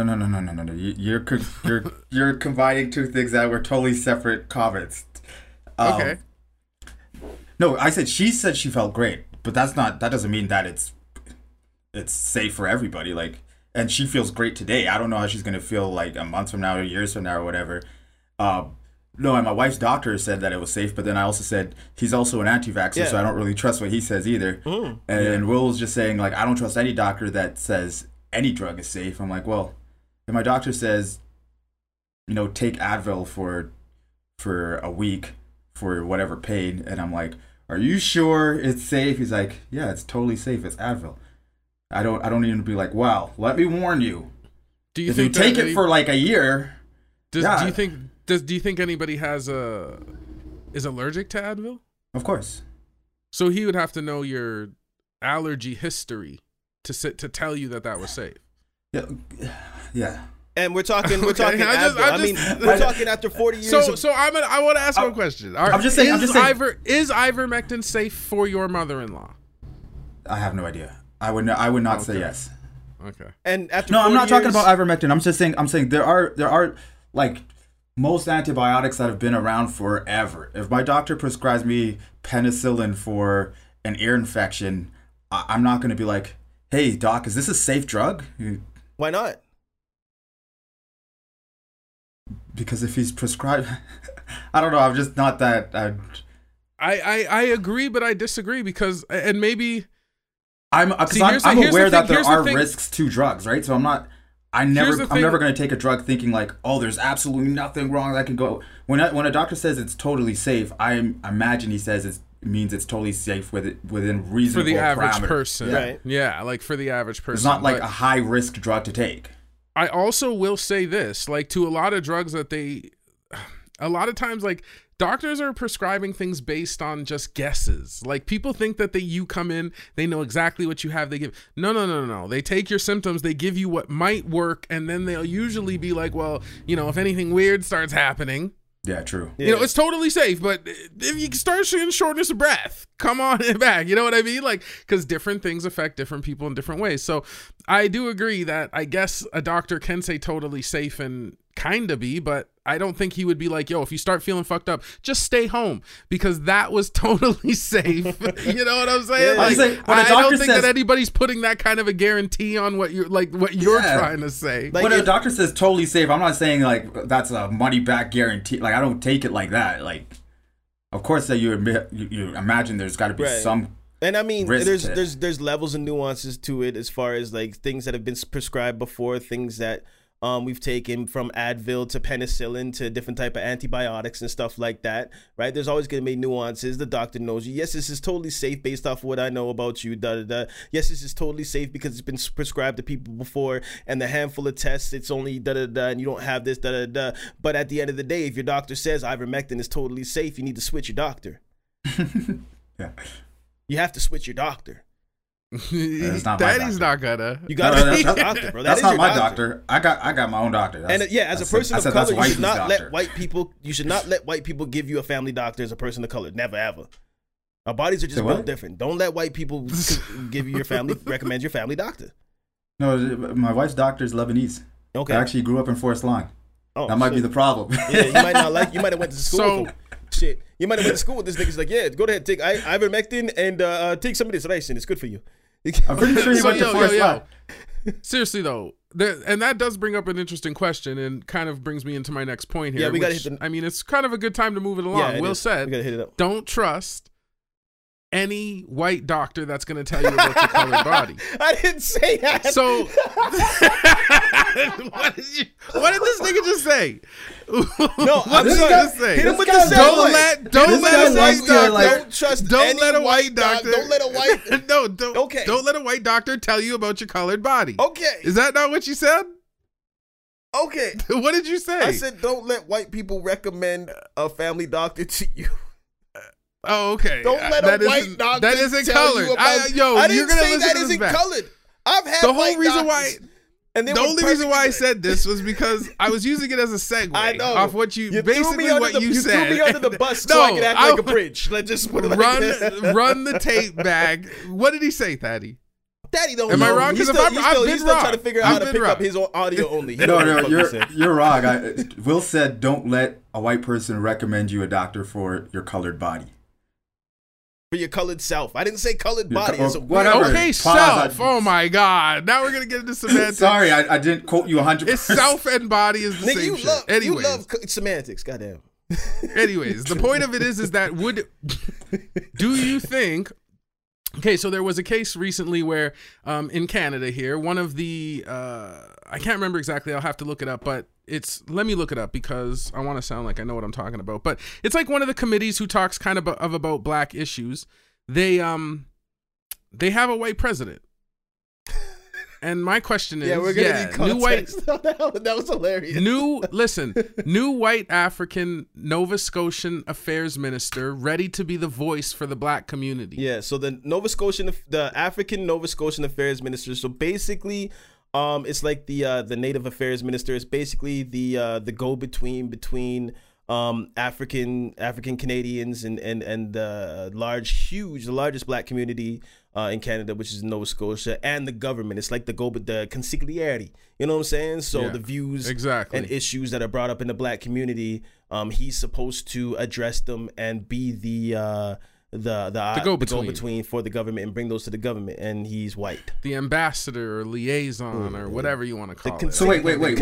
You're combining two things that were totally separate comments. Okay. No, I said she felt great, but that doesn't mean that it's safe for everybody. Like, and she feels great today. I don't know how she's gonna feel like a month from now or years from now or whatever. No, and my wife's doctor said that it was safe, but then I also said he's also an anti-vaxxer, so I don't really trust what he says either. And Will was just saying, like, I don't trust any doctor that says any drug is safe. I'm like, well, if my doctor says, take Advil for a week for whatever pain, and I'm like, are you sure it's safe? He's like, yeah, it's totally safe. It's Advil. I don't even be like, wow, let me warn you. Do you If you take it for like a year, do you think anybody is allergic to Advil? Of course. So he would have to know your allergy history to tell you that was safe. Yeah. And we're talking Okay, Advil. We're talking after 40 years. So I want to ask one question. I'm just saying. Is ivermectin safe for your mother-in-law? I have no idea. I would not say yes. Okay. And after No, I'm 40 not talking years- about ivermectin. I'm saying there are like most antibiotics that have been around forever. If my doctor prescribes me penicillin for an ear infection, I'm not going to be like, "Hey, doc, is this a safe drug?" Why not? Because if he's prescribed, I don't know. I'm just not that. I agree, but I disagree because, and maybe I'm here's the aware that thing- there here's the are thing. risks to drugs, right? So I'm Here's the thing. never going to take a drug thinking like, oh, there's absolutely nothing wrong that can go. When a doctor says it's totally safe, I imagine he says it means it's totally safe within reasonable for the average parameters. person, Right. Yeah, like for the average person, It's not like But a high risk drug to take. I also will say this, like to a lot of drugs that a lot of times, like doctors are prescribing things based on just guesses. Like people think that you come in, they know exactly what you have. They give no. They take your symptoms, they give you what might work, and then they'll usually be like, well, if anything weird starts happening, Yeah, true. Yeah. it's totally safe. But if you start seeing shortness of breath, come on back. You know what I mean? Like, because different things affect different people in different ways. So I do agree that I guess a doctor can say totally safe and kind of be, but I don't think he would be like, yo, if you start feeling fucked up, just stay home, because that was totally safe. You know what I'm saying? Yeah. Like, I was like, when a I don't doctor think says- that anybody's putting that kind of a guarantee on what you're Yeah. trying to say. Like, When a if- doctor says totally safe, I'm not saying like that's a money back guarantee. Like I don't take it like that. Like, of course that you imagine there's got to be Right. some. And I mean, risk to it. there's levels and nuances to it, as far as like things that have been prescribed before, things that we've taken, from Advil to penicillin to different type of antibiotics and stuff like that, right? There's always going to be nuances. The doctor knows you. Yes, this is totally safe based off of what I know about you. Yes, this is totally safe because it's been prescribed to people before, and the handful of tests, it's only and you don't have this But at the end of the day, if your doctor says ivermectin is totally safe, you need to switch your doctor. Yeah. You have to switch your doctor. That's not my Daddy's not gonna. You got to No, switch your that's- doctor, bro. That's That is not your my doctor. I got my own doctor. And as a That's- person I of said color, that's you should wifey's not doctor. let white people. You should not let white people give you a family doctor as a person of color. Never ever. Our bodies are just Say what? built different. Don't let white people give you your family, recommend your family doctor. No, my wife's doctor is Lebanese. Okay. I actually grew up in Forest Lawn. Oh, That might be shit. the problem. Yeah, you might not like. You might have went to school. So- with him. Shit, you might have went to school with this nigga's like, yeah, go ahead, take ivermectin and take some of this rice, and it's good for you. I'm pretty sure he So, went to Forest Lawn. Seriously though, and that does bring up an interesting question, and kind of brings me into my next point here. Yeah, we gotta which, hit the- I mean, it's kind of a good time to move it along. it Will is. said, We gotta hit it up. don't trust any white doctor that's going to tell you about your colored body. I didn't say that. So, what did this nigga just say? No, What I'm did he sorry. just say? Hit him with This the guy- sound Don't bite. let a This white guy loves to, doctor. like- Don't trust Don't any let a white doctor. Don't let a white. No, don't. Okay. Don't let a white doctor tell you about your colored body. Okay. Is that not what you said? Okay. What did you say? I said don't let white people recommend a family doctor to you. Oh, okay. Don't let That a white isn't- doctor That isn't tell colored. you about. Yo, I you're didn't gonna say listen that to this isn't back. colored. I've had The whole white reason doctors, And they the were only reason why I perfectly- said this was because I was using it as a segue. I know. Off what you threw basically me under what the, you said. threw me under the bus so I could act like a bridge. Let's just put it like that. run the tape back. What did he say, Thaddy? Daddy don't Am I know. wrong? He's 'Cause still, if he's I've still, been he's still wrong. trying to figure out how I've to been pick up wrong. his own audio only. He don't know No, what the fuck he said. you're wrong. Will said, don't let a white person recommend you a doctor for your colored body. For your colored self. I didn't say colored Your body. co- It's a whatever. weird- Okay, Pause. self. Oh my God. Now we're gonna get into semantics. Sorry, I didn't quote you 100%. It's self and body is the Nigga, same you shit. love, you Anyways, love semantics. Goddamn. anyways, the point of it is that do you think? Okay, so there was a case recently where in Canada here, one of the I can't remember exactly. I'll have to look it up, but let me look it up because I want to sound like I know what I'm talking about. But it's like one of the committees who talks kind of about black issues. They have a white president. And my question is, We're gonna need new white context. That was hilarious. new white African Nova Scotian affairs minister ready to be the voice for the black community. Yeah, so the African Nova Scotian Affairs Minister. So basically, it's like the Native Affairs Minister. It's basically the go-between African Canadians and the largest black community in Canada, which is Nova Scotia, and the government. It's like the consigliere. You know what I'm saying? So Yeah, the views exactly. and issues that are brought up in the black community, he's supposed to address them and be the go-between for the government and bring those to the government. And he's white. The ambassador or liaison or whatever you want to call it. So wait.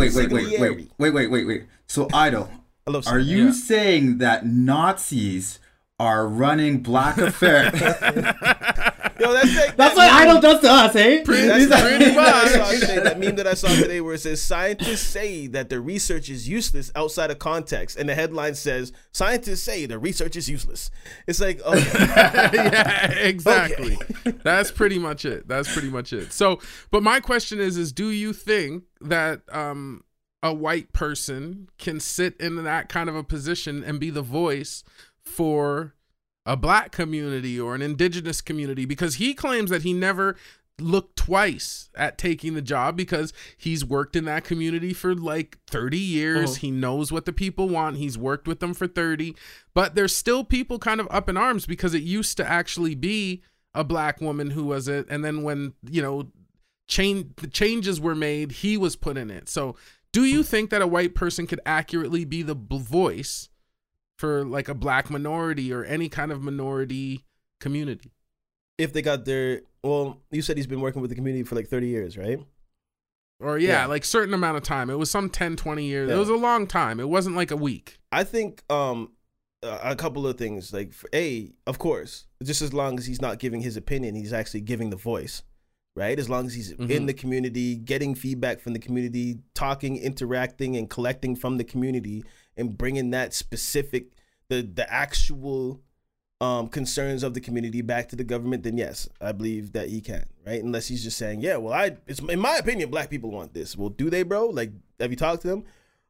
So Idol, I love are you Yeah. saying that Nazis are running black affairs? Yo, That's what Idol does to us, eh? That's Pretty much. that meme that I saw today where it says scientists say that the research is useless outside of context, and the headline says scientists say the research is useless. It's like, oh, Yeah, exactly. That's pretty much it. So, but my question is do you think that a white person can sit in that kind of a position and be the voice for a black community or an indigenous community? Because he claims that he never looked twice at taking the job because he's worked in that community for like 30 years. He knows what the people want. He's worked with them for 30, but there's still people kind of up in arms because it used to actually be a black woman who was it. And then when, the changes were made, he was put in it. So do you think that a white person could accurately be the voice for like a black minority or any kind of minority community? if they got their, well, you said he's been working with the community for like 30 years, right? Or like certain amount of time. It was some 10, 20 years. Yeah. It was a long time. It wasn't like a week. I think a couple of things. Like, of course, just as long as he's not giving his opinion, he's actually giving the voice, right? As long as he's in the community, getting feedback from the community, talking, interacting, and collecting from the community, and bringing that specific, the actual concerns of the community back to the government, then yes, I believe that he can, right? Unless he's just saying, yeah, well, it's in my opinion, black people want this. Well, do they, bro? Like, have you talked to them?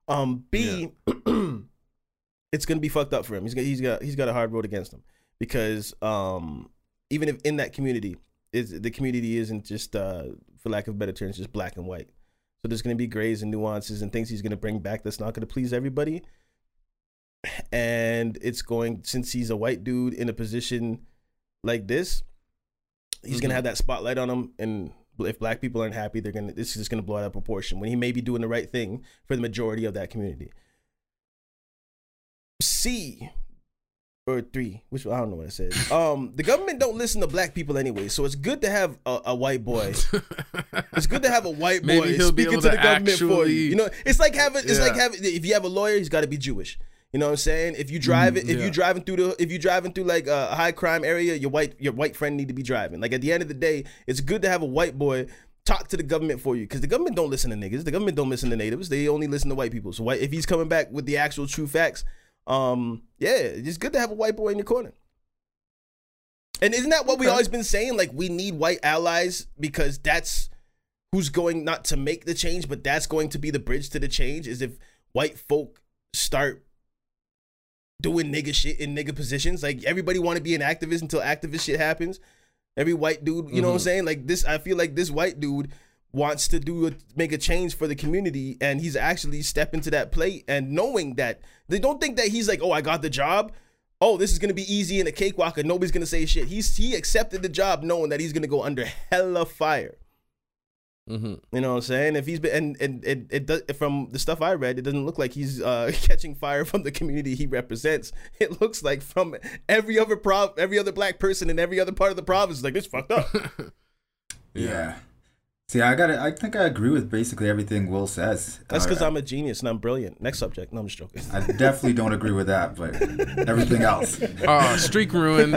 It's gonna be fucked up for him. He's got a hard road against him because even if in that community, the community isn't just for lack of better terms, just black and white. So there's gonna be grays and nuances and things he's gonna bring back that's not gonna please everybody. And it's going, since he's a white dude in a position like this, he's gonna have that spotlight on him, and if black people aren't happy, this is just gonna blow out of proportion when he may be doing the right thing for the majority of that community. C or 3, which I don't know what I said. The government don't listen to black people anyway, so it's good to have a white boy. It's good to have a white boy Maybe he'll be speaking able to to the government for actually- you. You know, it's like having if you have a lawyer, he's got to be Jewish. You know what I'm saying? If you drive it, if you're driving through like a high crime area, your white friend need to be driving. Like at the end of the day, it's good to have a white boy talk to the government for you, because the government don't listen to niggas. The government don't listen to natives. They only listen to white people. So if he's coming back with the actual true facts, it's good to have a white boy in your corner. And isn't that what we always been saying? Like, we need white allies because that's who's going not to make the change, but that's going to be the bridge to the change, is if white folk start doing nigga shit in nigga positions. Like, everybody want to be an activist until activist shit happens. Every white dude, you know what I'm saying? Like this, I feel like this white dude wants to make a change for the community, and he's actually stepping to that plate and knowing that they don't think that he's like, oh, I got the job. Oh, this is gonna be easy and a cakewalk and nobody's gonna say shit. He accepted the job knowing that he's gonna go under hella fire. Mm-hmm. You know what I'm saying? If he's been and it does, from the stuff I read, it doesn't look like he's catching fire from the community he represents. It looks like from every other black person in every other part of the province. Like, this fucked up. Yeah. See, I think I agree with basically everything Will says. That's because I'm a genius and I'm brilliant. Next subject. No, I'm just joking. I definitely don't agree with that, but everything else. Streak ruined.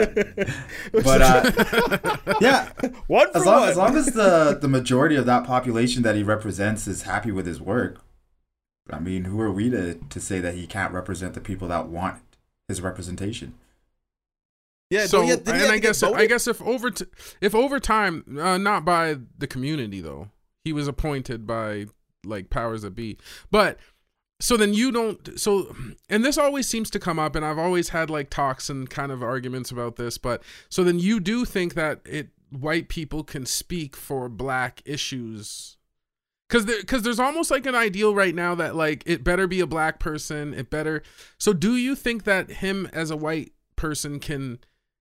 But yeah, as long as the majority of that population that he represents is happy with his work, I mean, who are we to say that he can't represent the people that want his representation? Yeah. So, I guess if over time, not by the community though, he was appointed by like powers that be. But so then you don't. So, and this always seems to come up, and I've always had like talks and kind of arguments about this. But so then you do think that white people can speak for black issues. Because there's almost like an ideal right now that like it better be a black person. So do you think that him as a white person can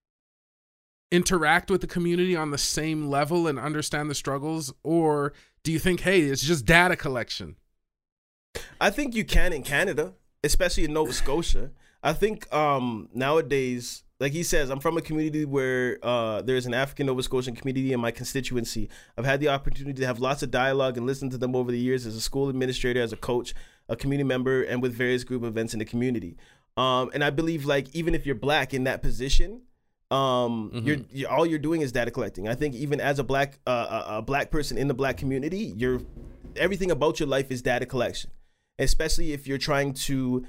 interact with the community on the same level and understand the struggles, or do you think, hey, it's just data collection? I think you can in Canada, especially in Nova Scotia. I think nowadays, like he says, I'm from a community where there's an African Nova Scotian community in my constituency. I've had the opportunity to have lots of dialogue and listen to them over the years as a school administrator, as a coach, a community member, and with various group events in the community. And I believe, like, even if you're black in that position, you're all you're doing is data collecting. I think even as a black person in the black community, everything about your life is data collection, especially if you're trying to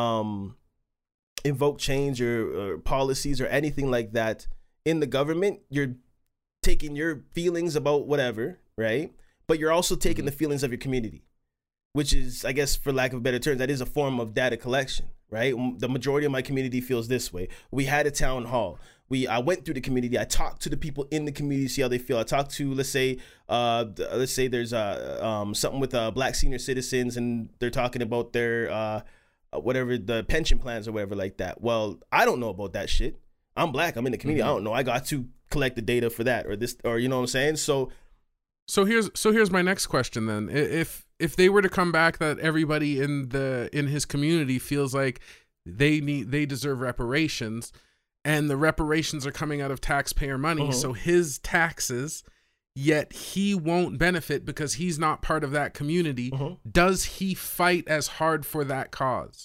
invoke change or policies or anything like that in the government. You're taking your feelings about whatever, right? But you're also taking the feelings of your community, which is, I guess, for lack of better terms, that is a form of data collection, right? The majority of my community feels this way. We had a town hall. I went through the community. I talked to the people in the community, see how they feel. I talked to, let's say there's something with black senior citizens, and they're talking about their whatever, the pension plans or whatever like that. Well, I don't know about that shit. I'm black. I'm in the community. I don't know. I got to collect the data for that or this, or you know what I'm saying. So here's my next question then. If they were to come back that everybody in his community feels like they deserve reparations, and the reparations are coming out of taxpayer money, so his taxes, yet he won't benefit because he's not part of that community, does he fight as hard for that cause?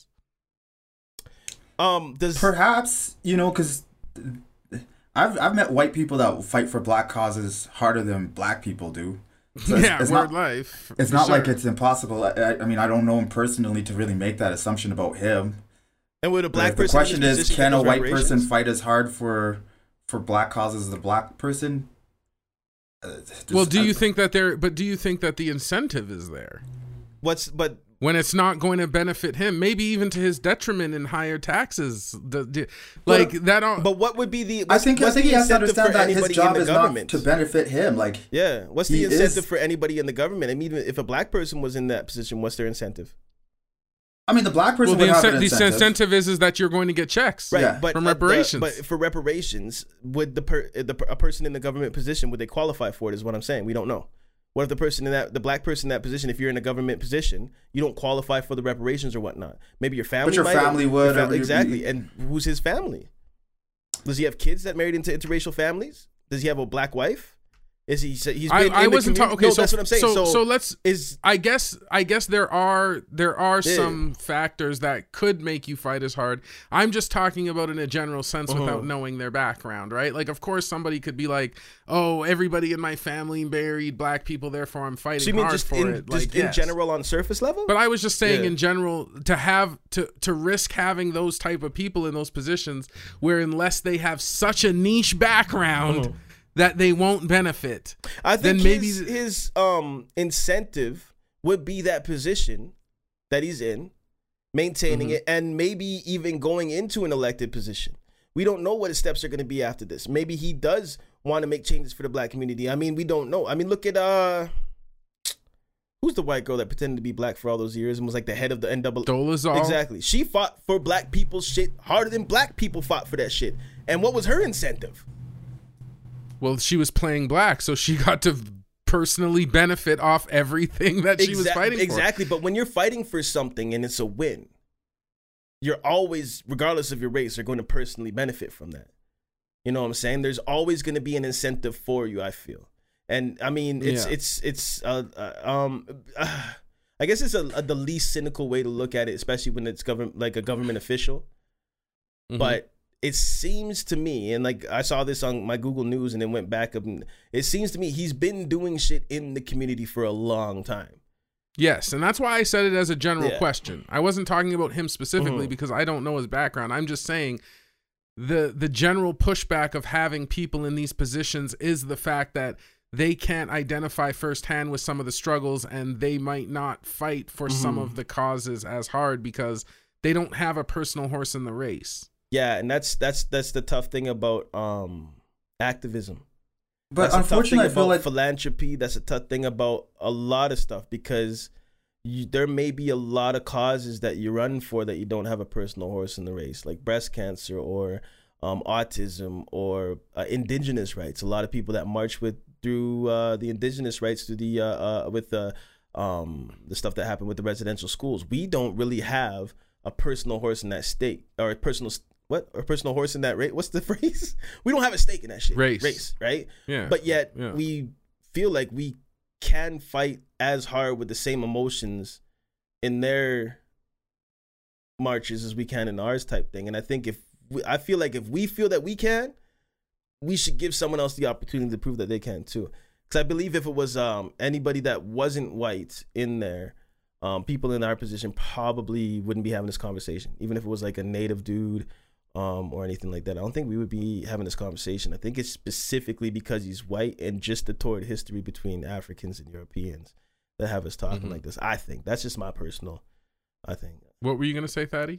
Perhaps, because I've met white people that will fight for black causes harder than black people do. So it's not life. It's not like it's impossible. I mean, I don't know him personally to really make that assumption about him. And with a black person, the question is, can a white person fight as hard for black causes as a black person? Do you think that the incentive is there? When it's not going to benefit him, maybe even to his detriment in higher taxes, But what would be the? I think he has to understand that his job is not to benefit him. Like, yeah, what's the incentive for anybody in the government? I mean, even if a black person was in that position, what's their incentive? I mean, the black person would have an incentive. The incentive is that you're going to get checks, right? But from reparations. But for reparations, would a person in the government position, would they qualify for it? Is what I'm saying. We don't know. What if the black person in that position, if you're in a government position, you don't qualify for the reparations or whatnot? Maybe your family. But your family would. Exactly. And who's his family? Does he have kids that married into interracial families? Does he have a black wife? Is he? He's been. I wasn't talking. Okay, so that's what I'm saying. So let's. I guess there are some factors that could make you fight as hard. I'm just talking about in a general sense without knowing their background, right? Like, of course, somebody could be like, "Oh, everybody in my family buried black people, therefore I'm fighting hard for it." Just in general, on surface level. But I was just saying, in general, to risk having those type of people in those positions, where unless they have such a niche background. That they won't benefit. I think his incentive would be that position that he's in, maintaining it, and maybe even going into an elected position. We don't know what his steps are going to be after this. Maybe he does want to make changes for the black community. I mean, we don't know. I mean, look at who's the white girl that pretended to be black for all those years and was like the head of the NAA? Dolezal. Exactly. She fought for black people's shit harder than black people fought for that shit. And what was her incentive? Well, she was playing black, so she got to personally benefit off everything that she was fighting for. Exactly. But when you're fighting for something and it's a win, you're always, regardless of your race, are going to personally benefit from that. You know what I'm saying? There's always going to be an incentive for you, I feel. And I mean, I guess it's the least cynical way to look at it, especially when it's like a government official. Mm-hmm. But it seems to me, and like I saw this on my Google News and then went back up, and it seems to me he's been doing shit in the community for a long time. Yes, and that's why I said it as a general question. I wasn't talking about him specifically because I don't know his background. I'm just saying the general pushback of having people in these positions is the fact that they can't identify firsthand with some of the struggles, and they might not fight for some of the causes as hard because they don't have a personal horse in the race. Yeah, and that's the tough thing about activism. But unfortunately, I feel like philanthropy. That's a tough thing about a lot of stuff because there may be a lot of causes that you run for that you don't have a personal horse in the race, like breast cancer or autism or indigenous rights. A lot of people that march through the indigenous rights through the stuff that happened with the residential schools. We don't really have a personal horse in that state or a personal horse in that race. What's the phrase? We don't have a stake in that shit. Race, right? Yeah. But yet we feel like we can fight as hard with the same emotions in their marches as we can in ours, type thing. And I think I feel like if we feel that we can, we should give someone else the opportunity to prove that they can too. Because I believe if it was anybody that wasn't white in there, people in our position probably wouldn't be having this conversation. Even if it was like a native dude or anything like that, I don't think we would be having this conversation. I think it's specifically because he's white and just the torrid history between Africans and Europeans that have us talking like this. I think that's just my personal. I think. What were you gonna say, Thaddy?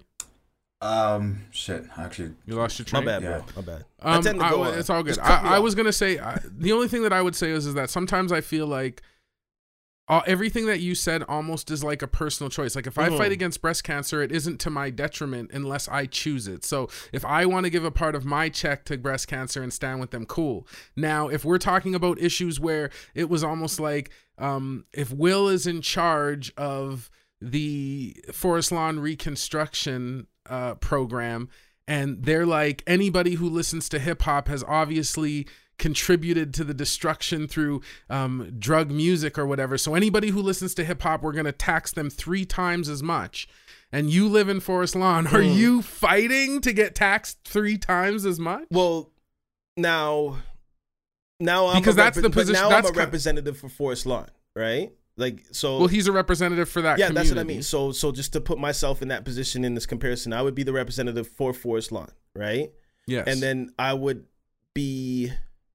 Shit. Actually, you lost your train. My bad, bro. My bad. It's all good. I was gonna say the only thing that I would say is that sometimes I feel like everything that you said almost is like a personal choice. Like if I fight against breast cancer, it isn't to my detriment unless I choose it. So if I want to give a part of my check to breast cancer and stand with them, cool. Now, if we're talking about issues where it was almost like if Will is in charge of the Forest Lawn reconstruction program, and they're like, anybody who listens to hip hop has obviously contributed to the destruction through drug music or whatever. So anybody who listens to hip hop, we're going to tax them 3 times as much. And you live in Forest Lawn. Are you fighting to get taxed 3 times as much? Well, now I'm because that's the position. Now I'm a representative for Forest Lawn, right? Like so. Well, he's a representative for that. Yeah, community. That's what I mean. So just to put myself in that position in this comparison, I would be the representative for Forest Lawn, right? Yes. And then I would be.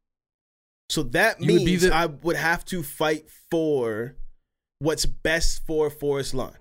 So that means I would have to fight for what's best for Forest Lawn.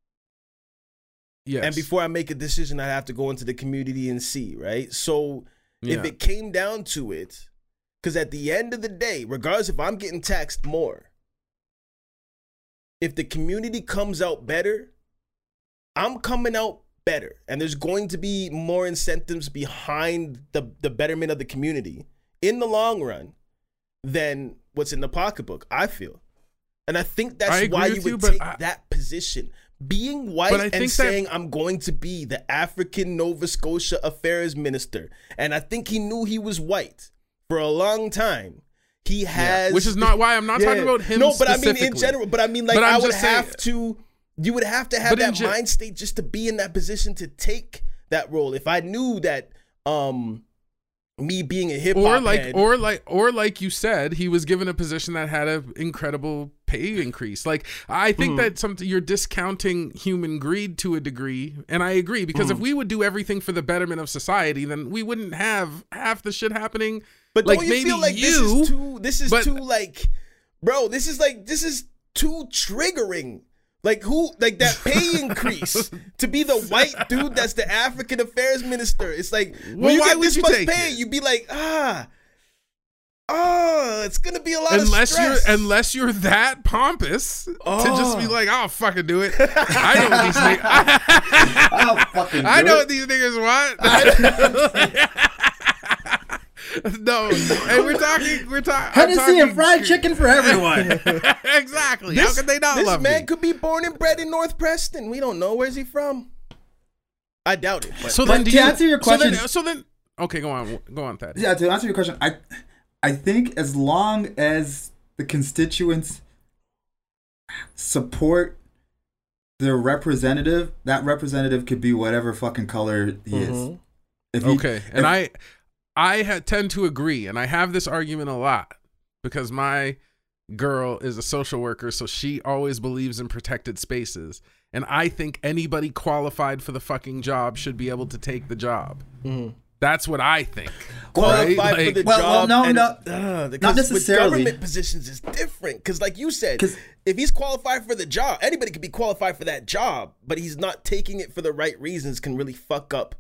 Yes. And before I make a decision, I have to go into the community and see, right? So if it came down to it, because at the end of the day, regardless if I'm getting taxed more, if the community comes out better, I'm coming out better. And there's going to be more incentives behind the betterment of the community in the long run than what's in the pocketbook, I feel. And I think that's why you would take that position. Being white and saying, I'm going to be the African Nova Scotia Affairs Minister. And I think he knew he was white for a long time. He has... Which is not why I'm not talking about him specifically. No, but I mean in general. But I mean, like, I would have to... You would have to have that mind state just to be in that position to take that role. If I knew that... me being a hip hop head. or like you said, he was given a position that had an incredible pay increase. Like I think that you're discounting human greed to a degree, and I agree because if we would do everything for the betterment of society, then we wouldn't have half the shit happening. But like, don't you feel like this is too like, bro? This is too triggering. Like that pay increase to be the white dude that's the African Affairs Minister. It's like, when you get this much pay, you'd be like, it's gonna be a lot of stress. Unless you're that pompous to just be like, I'll fucking do it. I know what these niggas. I'll fucking do I know it. what these niggas want. No, hey, we're talking Hennessy and fried chicken for everyone. Exactly. How could they not This love man me? could be born and bred in North Preston. We don't know. Where's he from? I doubt it. But So then, to answer your question, so then, okay, go on, Thad. yeah, to answer your question, I think as long as the constituents support their representative, that representative could be whatever fucking color he is. I tend to agree, and I have this argument a lot because my girl is a social worker, so she always believes in protected spaces, and I think anybody qualified for the fucking job should be able to take the job. That's what I think. qualified for the job. no, because not necessarily. With government positions is different because, like you said, if he's qualified for the job, anybody could be qualified for that job, but he's not taking it for the right reasons. Can really fuck up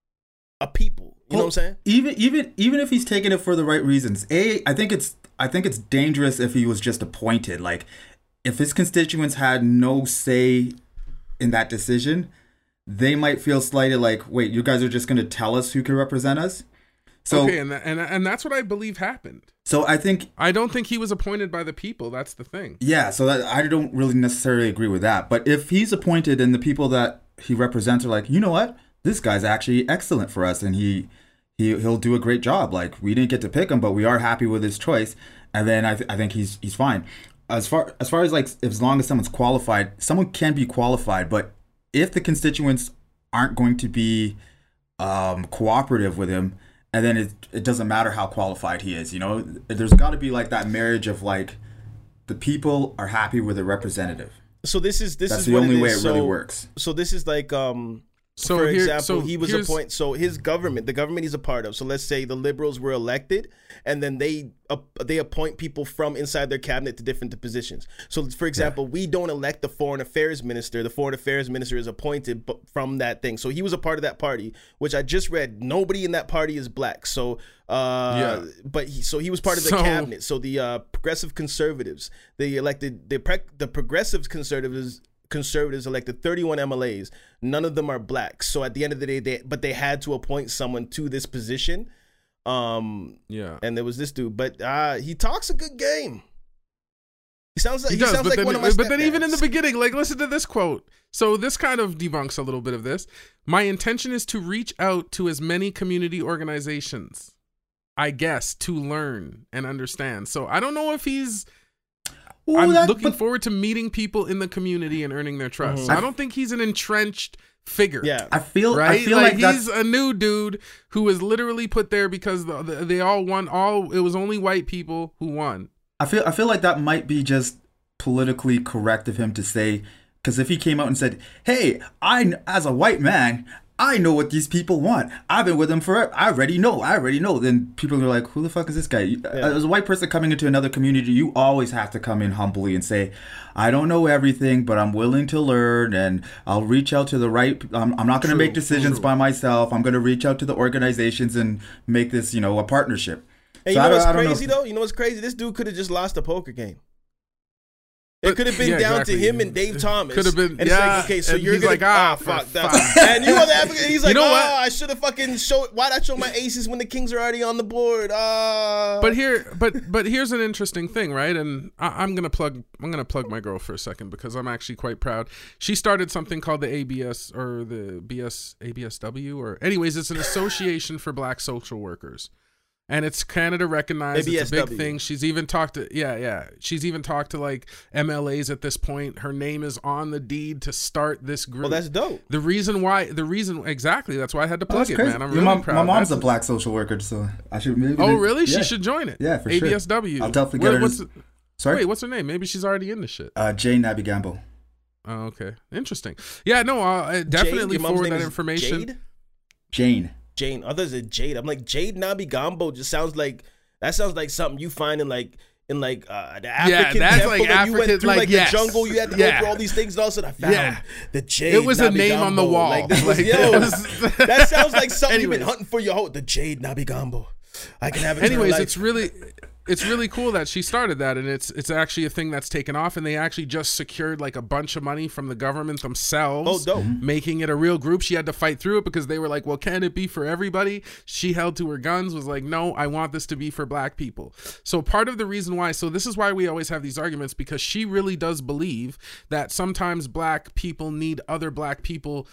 a people. You know what I'm saying? Even if he's taking it for the right reasons, I think it's dangerous if he was just appointed. Like, if his constituents had no say in that decision, they might feel slighted. Like, wait, you guys are just going to tell us who can represent us? So okay, and that's what I believe happened. So I don't think he was appointed by the people. That's the thing. Yeah, so I don't really necessarily agree with that. But if he's appointed and the people that he represents are like, you know what, this guy's actually excellent for us, and he'll do a great job. Like, we didn't get to pick him, but we are happy with his choice. And then I think he's fine. As far as like, as long as someone's qualified, someone can be qualified. But if the constituents aren't going to be cooperative with him, and then it doesn't matter how qualified he is, you know, there's got to be like that marriage of like, the people are happy with a representative. So this is the only way it really works. So this is like So for here- example, so he was here's- appointed. So his government, the government he's a part of. So let's say the Liberals were elected, and then they appoint people from inside their cabinet to different positions. So, for example, we don't elect the foreign affairs minister. The foreign affairs minister is appointed from that thing. So he was a part of that party, which I just read. Nobody in that party is black. So, but he was part of the cabinet. So the progressive conservatives, they elected the progressive conservatives elected 31 MLAs. None of them are black. So at the end of the day, they had to appoint someone to this position. And there was this dude, but he talks a good game. He sounds like one of my But then even in the beginning, like, listen to this quote. So this kind of debunks a little bit of this. My intention is to reach out to as many community organizations, I guess, to learn and understand. So I don't know if he's... I'm looking forward to meeting people in the community and earning their trust. So I don't think he's an entrenched figure. Yeah, I feel like that's... he's a new dude who was literally put there because they all won. It was only white people who won. I feel like that might be just politically correct of him to say, because if he came out and said, "Hey, as a white man, I know what these people want. I've been with them forever. I already know. Then people are like, who the fuck is this guy? As a white person coming into another community, you always have to come in humbly and say, I don't know everything, but I'm willing to learn, and I'll reach out to the right. I'm not going to make decisions by myself. I'm going to reach out to the organizations and make this, a partnership. And so you know what's crazy, though? You know what's crazy? This dude could have just lost a poker game. It could have been down to him and Dave Thomas. Could have been. And it's like, okay, so you're like, fuck that. And you know the advocate. He's like, I should have fucking showed. Why'd I show my aces when the kings are already on the board? But here's an interesting thing, right? And I'm gonna plug my girl for a second because I'm actually quite proud. She started something called the ABS or the ABSW, or anyways, it's an association for Black social workers. And it's Canada recognized. ABSW. It's a big thing. She's even talked to She's even talked to like MLAs at this point. Her name is on the deed to start this group. Well, that's dope. The reason exactly. That's why I had to plug it, crazy. man. I'm really proud. My mom's a Black social worker, so I should maybe. Oh, really? Yeah. She should join it. Yeah, for ABSW. Sure. I'll definitely get her. Sorry. Wait, what's her name? Maybe she's already in the shit. Jane Nabigambo. Oh, okay. Interesting. Yeah, no, definitely forward that information. Jade? Jane, others are Jade. I'm like, Jade Nabigambo just sounds like something you find in the African temple. Like African, you went through the jungle. You had to go through all these things, and all of a sudden I found the Jade. It was Nabigambo. A name on the wall. That sounds like something you've been hunting for your whole. The Jade Nabigambo. I can have it. Anyways, it's really. it's really cool that she started that, and it's actually a thing that's taken off, and they actually just secured like a bunch of money from the government themselves, making it a real group. She had to fight through it because they were like, well, can it be for everybody? She held to her guns, was like, no, I want this to be for black people. So part of the reason why, so this is why we always have these arguments, because she really does believe that sometimes black people need other black people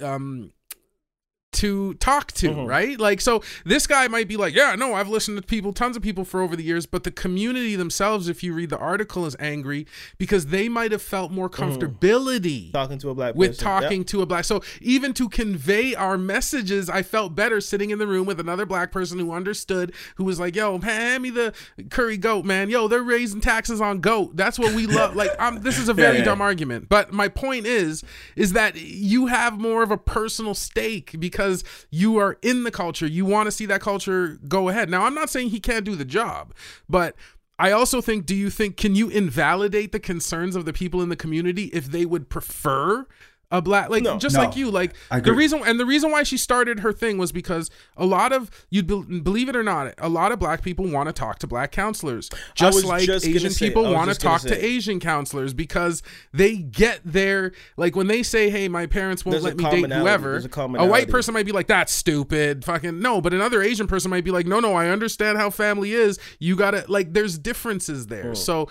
to talk to, right? Like, so this guy might be like, yeah, no, I've listened to tons of people for over the years, but the community themselves, if you read the article, is angry because they might have felt more comfortability talking to a black with person. talking to a black. So even to convey our messages, I felt better sitting in the room with another black person who understood, who was like, yo, hand me the curry goat, man. Yo, they're raising taxes on goat. That's what we love. Like, this is a very dumb argument, but my point is that you have more of a personal stake because you are in the culture. You want to see that culture go ahead. Now, I'm not saying he can't do the job, but I also think, can you invalidate the concerns of the people in the community if they would prefer a black, like, like you, like the reason why she started her thing was because a lot of, believe it or not, a lot of black people want to talk to black counselors, just like Asian people want to talk to Asian counselors, because they get their, like, when they say, hey, my parents won't let me date whoever, a white person might be like, that's stupid, fucking no, but another Asian person might be like, no, I understand how family is, you gotta, like, there's differences there. So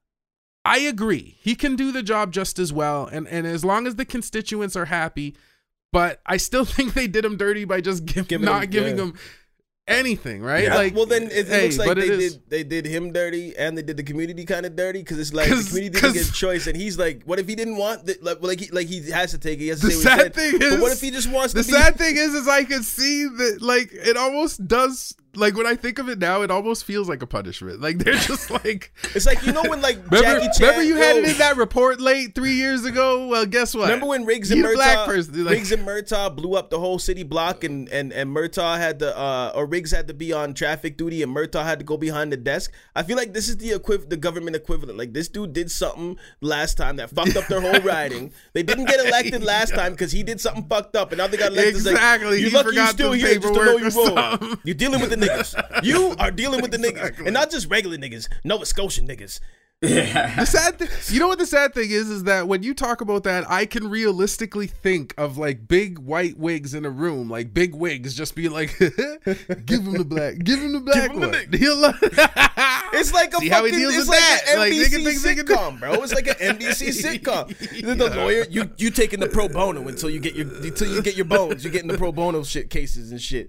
I agree. He can do the job just as well, and as long as the constituents are happy, but I still think they did him dirty by just not giving him anything, right? Yeah. Like, well, then it looks like they did him dirty, and they did the community kind of dirty, because it's like the community didn't get a choice, and he's like, what if he didn't want he has to take it. He has to say what he said. Thing is, but what if he just wants to be? The sad thing is I can see that, like, it almost does. Like, when I think of it now, it almost feels like a punishment. Like, they're just like... It's like, you know when, like, Jackie Chan... Remember you had it in that report late 3 years ago? Well, guess what? Remember when Riggs and Murtaugh blew up the whole city block, and Murtaugh had to... or Riggs had to be on traffic duty, and Murtaugh had to go behind the desk? I feel like this is the government equivalent. Like, this dude did something last time that fucked up their whole riding. They didn't get elected last time because he did something fucked up, and now they got elected. Exactly. You're lucky you're still here just to know you're wrong. You're dealing with the niggas. You are dealing with the niggas, and not just regular niggas, Nova Scotian niggas. Yeah. The sad thing, you know what the sad thing is that when you talk about that, I can realistically think of, like, big white wigs in a room, like big wigs, just be like, give him the black one. It's like an NBC sitcom, bro. It's like an NBC sitcom. The lawyer, you taking the pro bono until you get your bones. You're getting the pro bono shit cases and shit.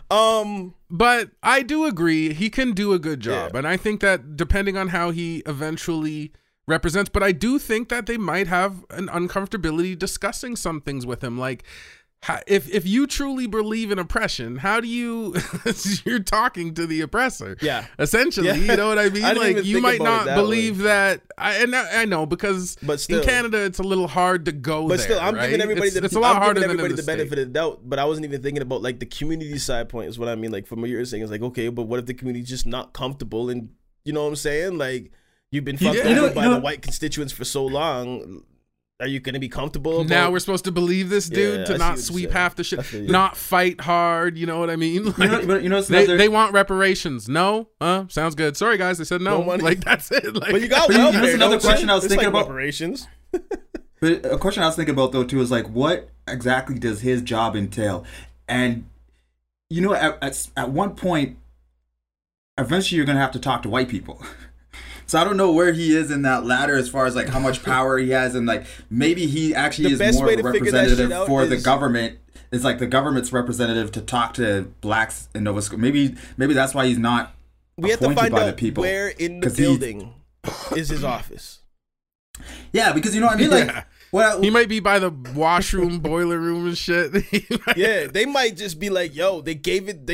But I do agree he can do a good job, and I think that depending on how he eventually represents, but I do think that they might have an uncomfortability discussing some things with him, like, if you truly believe in oppression, how do you're talking to the oppressor? Yeah, essentially, you know what I mean? Like, you might not believe that. I know, because in Canada it's a little hard to go there. But still, I'm giving everybody the benefit of the doubt. But I wasn't even thinking about, like, the community side point is what I mean. Like, from what you're saying, it's like, okay, but what if the community's just not comfortable, and you know what I'm saying? Like, you've been fucked over by the white constituents for so long. Are you going to be comfortable now? We're supposed to believe this dude to not sweep half the shit, not fight hard. You know what I mean? Like, they want reparations. No, sounds good. Sorry guys, they said no. Like, that's it. Like, but you got welfare. Another question I was thinking about reparations. But a question I was thinking about though too is, like, what exactly does his job entail? And you know, at one point, eventually you're going to have to talk to white people. So I don't know where he is in that ladder as far as, like, how much power he has, and, like, maybe he actually is more of a representative for the government. It's like the government's representative to talk to blacks in Nova Scotia. Maybe that's why he's not appointed by the people. Where in the building is his office? Yeah, because you know what I mean. Like, well, he might be by the washroom, boiler room, and shit. Yeah, they might just be like, yo, they gave it.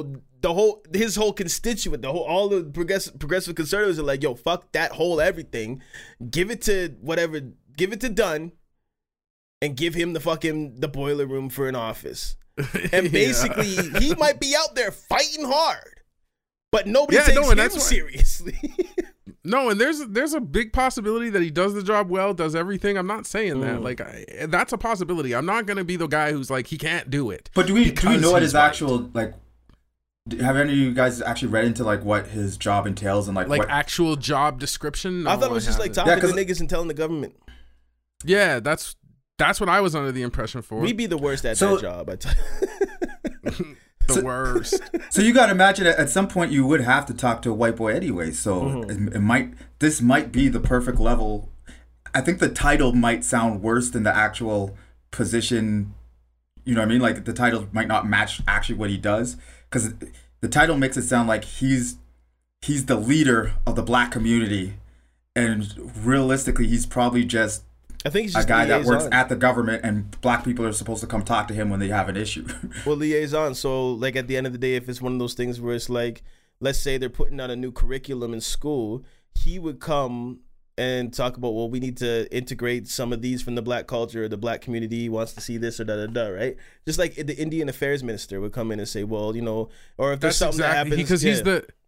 His whole constituent, all the progressive conservatives are like, yo, fuck that whole everything, give it to Dunn, and give him the boiler room for an office, and basically he might be out there fighting hard, but nobody takes him seriously. No, and there's a big possibility that he does the job well, does everything. I'm not saying that. Like, that's a possibility. I'm not gonna be the guy who's like, he can't do it. But do we know what his actual, like, Have any of you guys actually read into like what his job entails and like what actual job description? No, I thought it was just like talking to niggas and telling the government. Yeah, that's what I was under the impression for. We be the worst at that job. I tell you. Worst. So you got to imagine at some point you would have to talk to a white boy anyway. So this might be the perfect level. I think the title might sound worse than the actual position. You know what I mean? Like the title might not match actually what he does, because the title makes it sound like he's the leader of the black community, and realistically he's probably just I think he's just a guy liaison. that works at the government, and black people are supposed to come talk to him when they have an issue. Well, liaison. So, like, at the end of the day, if it's one of those things where it's like, let's say they're putting out a new curriculum in school, he would come and talk about, well, we need to integrate some of these from the black culture, or the black community wants to see this, or da-da-da, right? Just like the Indian Affairs Minister would come in and say, well, you know, or if there's something that happens. Because he's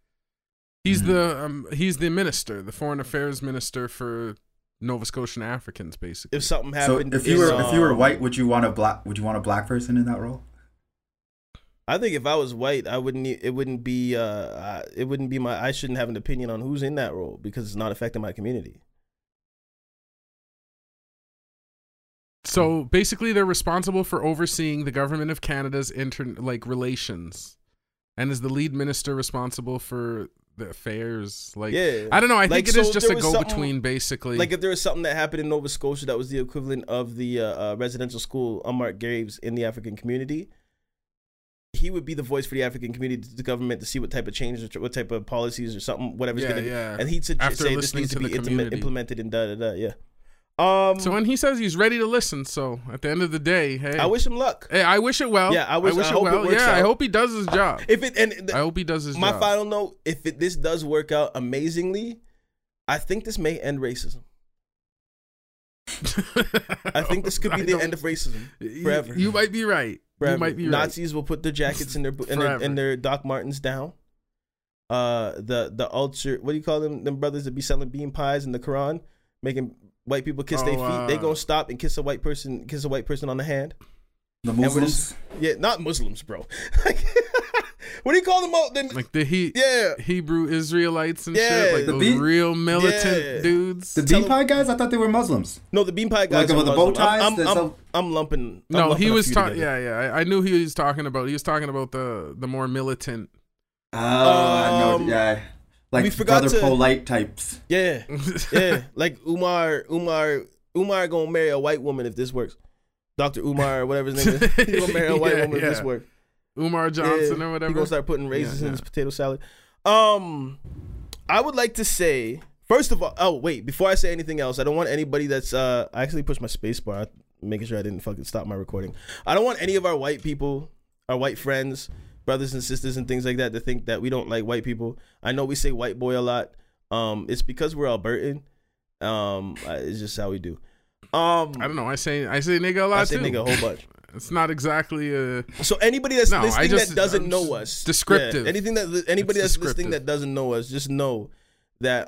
the minister, the Foreign Affairs Minister for Nova Scotian Africans, basically. If something happened, so if you were white, would you want a black person in that role? I think if I was white, I wouldn't. It wouldn't be my. I shouldn't have an opinion on who's in that role because it's not affecting my community. So basically, they're responsible for overseeing the government of Canada's relations, and is the lead minister responsible for the affairs? I don't know. I think it is just a go-between, basically. Like if there was something that happened in Nova Scotia that was the equivalent of the residential school unmarked graves in the African community, he would be the voice for the African community to the government to see what type of changes, or what type of policies or something, whatever's going to be. And he'd say this needs to be implemented in da-da-da, yeah. So when he says he's ready to listen, so at the end of the day, hey, I wish him luck. Hey, I wish it well. Yeah, I wish it well. Yeah, I hope he does his job. I hope he does his job. My final note: if this does work out amazingly, I think this may end racism. I think this could be the end of racism forever. You might be right. Forever. You might be right. Nazis will put their jackets and their Doc Martens down. The ultra, what do you call them? Them brothers that be selling bean pies in the Quran, making white people kiss their feet. They gonna stop and kiss a white person on the hand. The Muslims? Not Muslims, bro. What do you call them? Like the Hebrew Israelites and shit. Like those real militant dudes. The bean pie guys? I thought they were Muslims. No, the bean pie guys. Like with the bow ties? I'm lumping. He was talking. Yeah. I knew he was talking about. He was talking about the more militant. Oh, I know. Yeah. Like brother polite types. Yeah. Like Umar gonna marry a white woman if this works. Dr. Umar or whatever his name is. He gonna marry a white woman if this works. Umar Johnson or whatever. He gonna start putting raisins in his potato salad. I would like to say, first of all, before I say anything else, I don't want anybody that's I actually pushed my space bar, making sure I didn't fucking stop my recording. I don't want any of our white people, our white friends, brothers and sisters and things like that to think that we don't like white people. I know we say white boy a lot. It's because we're Albertan. It's just how we do. I don't know. I say nigga a lot. I say nigga a whole bunch. It's not exactly a. So anybody that's listening that doesn't know us, descriptive. Anybody that's listening that doesn't know us, just know that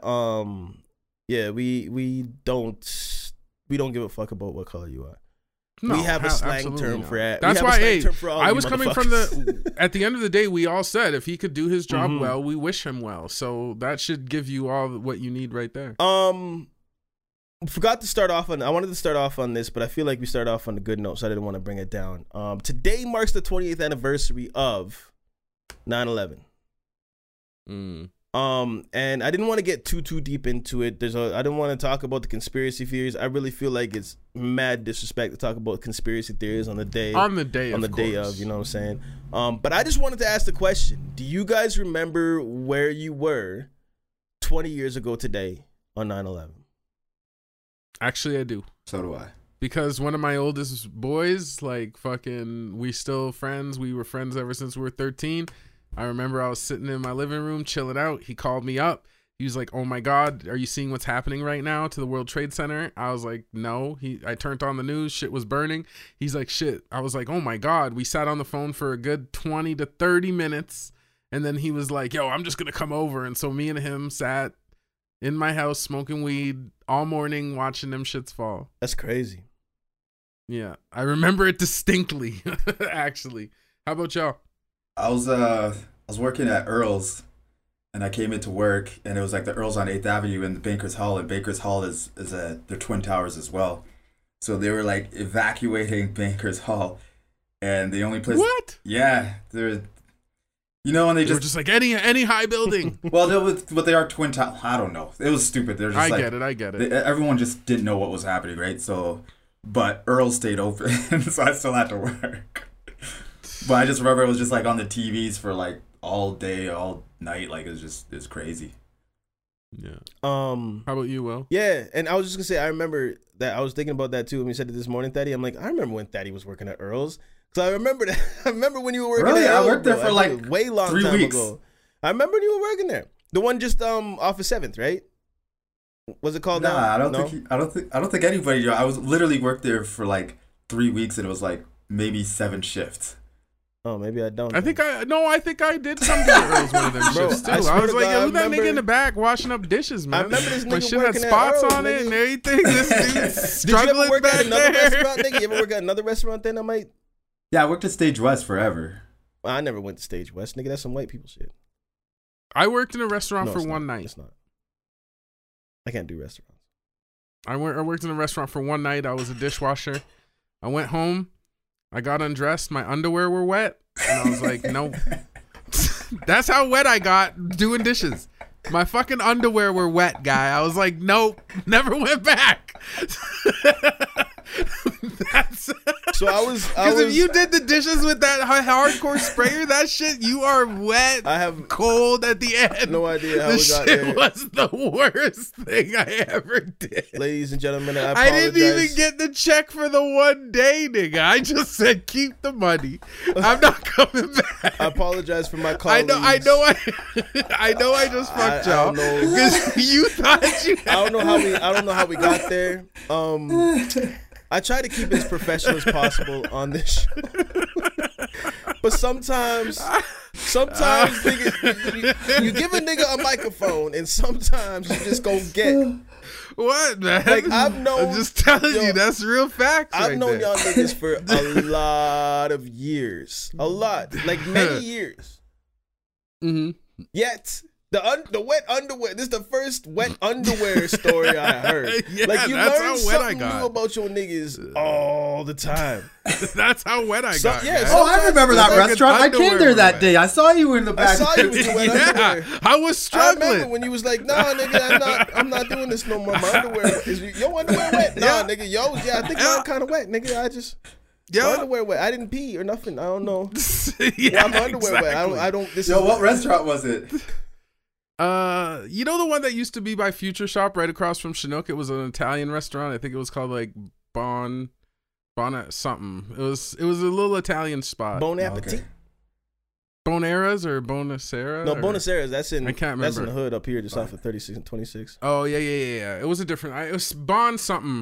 we don't give a fuck about what color you are. No, we have a slang term for that. That's why, I was coming from at the end of the day, we all said if he could do his job well, we wish him well. So that should give you all what you need right there. Forgot to start off on, I wanted to start off on this, but I feel like we started off on a good note, so I didn't want to bring it down. Today marks the 20th anniversary of 9/11. And I didn't want to get too deep into it. I didn't want to talk about the conspiracy theories. I really feel like it's mad disrespect to talk about conspiracy theories on the day of, you know what I'm saying? But I just wanted to ask the question: do you guys remember where you were 20 years ago today on 9/11? Actually, I do. So do I. Because one of my oldest boys, we still friends. We were friends ever since we were 13. I remember I was sitting in my living room chilling out. He called me up. He was like, "Oh my God, are you seeing what's happening right now to the World Trade Center?" I was like, "No." I turned on the news. Shit was burning. He's like, "Shit." I was like, "Oh my God." We sat on the phone for a good 20 to 30 minutes. And then he was like, "Yo, I'm just going to come over." And so me and him sat in my house smoking weed all morning watching them shits fall. That's crazy. Yeah. I remember it distinctly, actually. How about y'all? I was was working at Earl's, and I came into work, and it was like the Earl's on 8th Avenue and the Bankers Hall, and Bankers Hall is they're twin towers as well. So they were like evacuating Bankers Hall, and the only place. What? Yeah, they're. You know, and they They were just like any high building. well, but they are twin towers. I don't know. It was stupid. They're just I like, get it. everyone just didn't know what was happening, right? So, but Earl stayed open, so I still had to work. But I just remember it was just like on the TVs for like all day, all night. Like it's crazy. Yeah. How about you, Will? Yeah, and I was just gonna say I remember that I was thinking about that too when you said it this morning, Thaddy. I'm like, I remember when Thaddy was working at Earl's. So I remember that. I remember when you were working Really? at Earl's. I worked there bro. for like way long 3 time weeks. ago. I remember when you were working there. The one just off of 7th, right? Was it called? Nah, I don't No? think. I don't think anybody. I was literally worked there for like 3 weeks, and it was like maybe 7 shifts. Oh, maybe I don't. I think I did come to Earl's one of them Bro, shifts too. I I swear was to like, God, yo, I who's that nigga remember- in the back washing up dishes, man? I remember this My nigga shit had working at spots Earl's, on it nigga. and everything. This dude's Did you ever struggling work back at another there. restaurant, nigga? You ever work at another restaurant then? I might. Yeah, I worked at Stage West forever. Well, I never went to Stage West, nigga. That's some white people shit. I worked in a restaurant No, for it's one not. night. It's not. I can't do restaurants. I worked in a restaurant for one night. I was a dishwasher. I went home. I got undressed. My underwear were wet. And I was like, nope. That's how wet I got doing dishes. My fucking underwear were wet, guy. I was like, nope. Never went back. That's So I was. because if you did the dishes with that hardcore sprayer, that shit, you are wet. I have cold at the end. no idea how The we got shit there. was the worst thing I ever did. Ladies and gentlemen, I I apologize. didn't even get the check for the one day, nigga. I just said keep the money. I'm not coming back. I apologize for my I colleagues. know. I know. I just fucked I y'all don't know. because you thought you. I don't know how we got there. I try to keep it as professional as possible on this show. But sometimes nigga, you give a nigga a microphone and sometimes you just go get. What, man? Like, I've known- I'm just telling yo, you, that's real facts. I've right known there. y'all niggas for a lot of years. A lot. Like many years. Mhm. Yet the wet underwear. This is the first wet underwear story I heard. Yeah, like you that's learn how wet I something got. new about your niggas all the time. That's how wet I So- got. yeah, man. so- Oh, I remember that Fucking restaurant. I came underwear there were that wet. day. I saw you in the I back. saw you with your wet underwear. Yeah, I was I struggling. remember when you was like, "Nah, nigga, I'm not doing this no more. My underwear is your underwear wet? Nah, Yeah. nigga, I think Yeah. mine kind of wet, nigga. My Yeah, underwear wet. I didn't pee or nothing. I don't know. yeah, Why my underwear wet? I don't. This Yo, is what restaurant was it? you know the one that used to be by Future Shop right across from Chinook? It was an Italian restaurant. I think it was called like Bon something. It was a little Italian spot. Bon Appetit. Okay. Bonaeras or Bonacera? No, or- Bonacera's. That's in. I can't That's in the remember. hood up here, just off of 36 and 26. Oh yeah. It was a different. It was Bon something.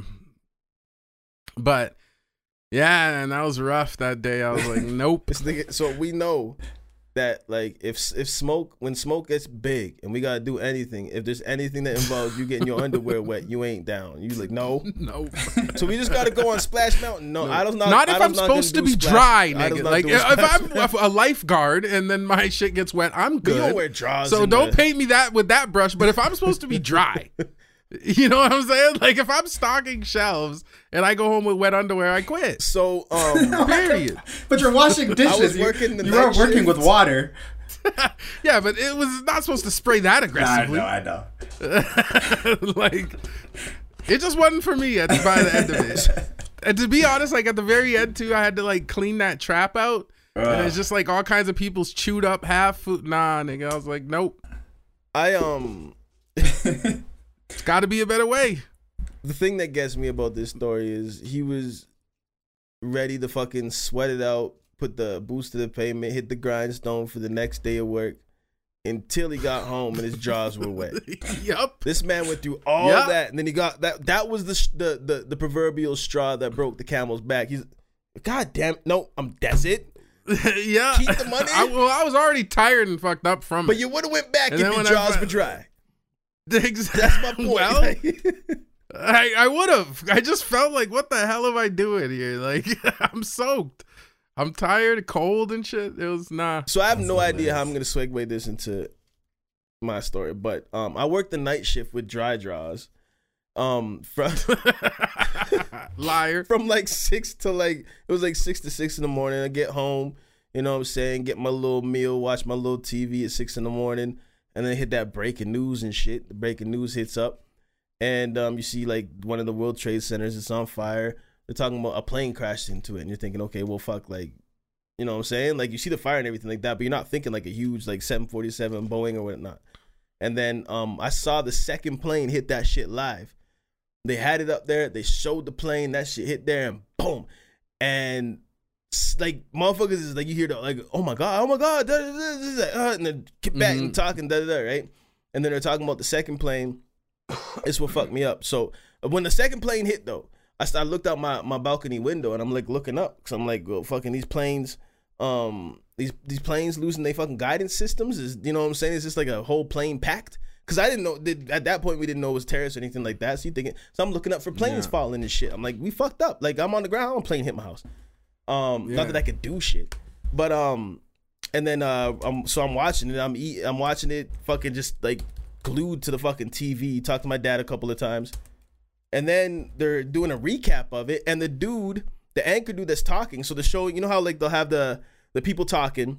But yeah, and that was rough that day. I was like, nope. This nigga. So we know that like if when smoke gets big and we gotta do anything, if there's anything that involves you getting your underwear wet, you ain't down. You like no. Nope. So we just gotta go on Splash Mountain. No, I don't Not if I'm supposed to be dry, nigga. Like if I'm a lifeguard and then my shit gets wet, I'm you good. don't wear drawers. So in don't the- paint me that with that brush. But if I'm supposed to be dry, you know what I'm saying? Like if I'm stocking shelves and I go home with wet underwear, I quit. So Period. But you're washing dishes. working the you night weren't working shift. with water. Yeah, but it was not supposed to spray that aggressively. I know. Like it just wasn't for me by the end of it. And to be honest, like at the very end too, I had to like clean that trap out. And it's just like all kinds of people's chewed up half food. Nah, nigga. I was like, nope. It's got to be a better way. The thing that gets me about this story is he was ready to fucking sweat it out, put the boost to the pavement, hit the grindstone for the next day of work until he got home and his jaws were wet. Yup. This man went through all Yeah. that, and then he got that. That was the proverbial straw that broke the camel's back. He's, God damn, no, that's it. Yeah. Keep the money? I was already tired and fucked up from But it. you would have went back And if then your when I jaws fi- were dry. Exactly. That's my point. Well, I would have. I just felt like, what the hell am I doing here? Like, I'm soaked. I'm tired, cold and shit. It was nah. So I have That's no idea how hilarious. I'm gonna segue this into my story, but I worked the night shift with Dry Draws. From Liar. from like 6 to like it was like 6 to 6 in the morning. I get home, you know what I'm saying, get my little meal, watch my little TV at 6 in the morning, and then hit that breaking news and shit. The breaking news hits up, and you see like one of the World Trade Centers is on fire. They're talking about a plane crashed into it, and you're thinking, okay, well, fuck, like, you know what I'm saying? Like, you see the fire and everything like that, but you're not thinking like a huge like 747 Boeing or whatnot. And then I saw the second plane hit that shit live. They had it up there. They showed the plane. That shit hit there, and boom. And like motherfuckers is like, you hear the like, oh my god, da, da, da, da, and then get back and talking, da, da, da, right? And then they're talking about the second plane. It's what fucked me up. So when the second plane hit though, I looked out my balcony window and I'm like looking up because I'm like, well, fucking these planes, these planes losing their fucking guidance systems is, you know what I'm saying? It's just like a whole plane packed. Because I didn't know, at that point, we didn't know it was terrorists or anything like that. So you thinking, so I'm looking up for planes falling and shit. I'm like, we fucked up. Like, I'm on the ground, a plane hit my house. Not that I could do shit. But, and then, I'm watching it. I'm watching it fucking just like glued to the fucking TV. Talked to my dad a couple of times. And then they're doing a recap of it. And the anchor dude that's talking, so the show, you know how like they'll have the people talking,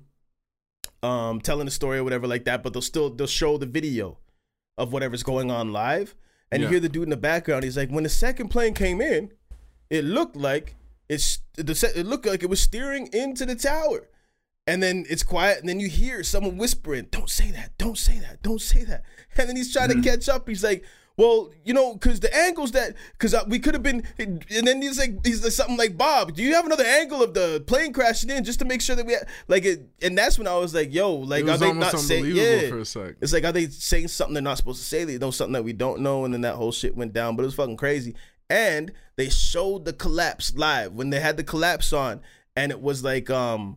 telling the story or whatever like that, but they'll show the video of whatever's going on live, and you hear the dude in the background. He's like, when the second plane came in, it looked like it looked like it was steering into the tower, and then it's quiet, and then you hear someone whispering, "Don't say that, don't say that, don't say that." And then he's trying to catch up. He's like, well, you know, because the angles because we could have been, and then he's like something like, Bob, do you have another angle of the plane crashing in just to make sure that we had, like it? And that's when I was like, yo, like, It was are they almost not saying? unbelievable Yeah, for a sec. it's like, are they saying something they're not supposed to say? They know something that we don't know, and then that whole shit went down. But it was fucking crazy. And they showed the collapse live when they had the collapse on, and it was like the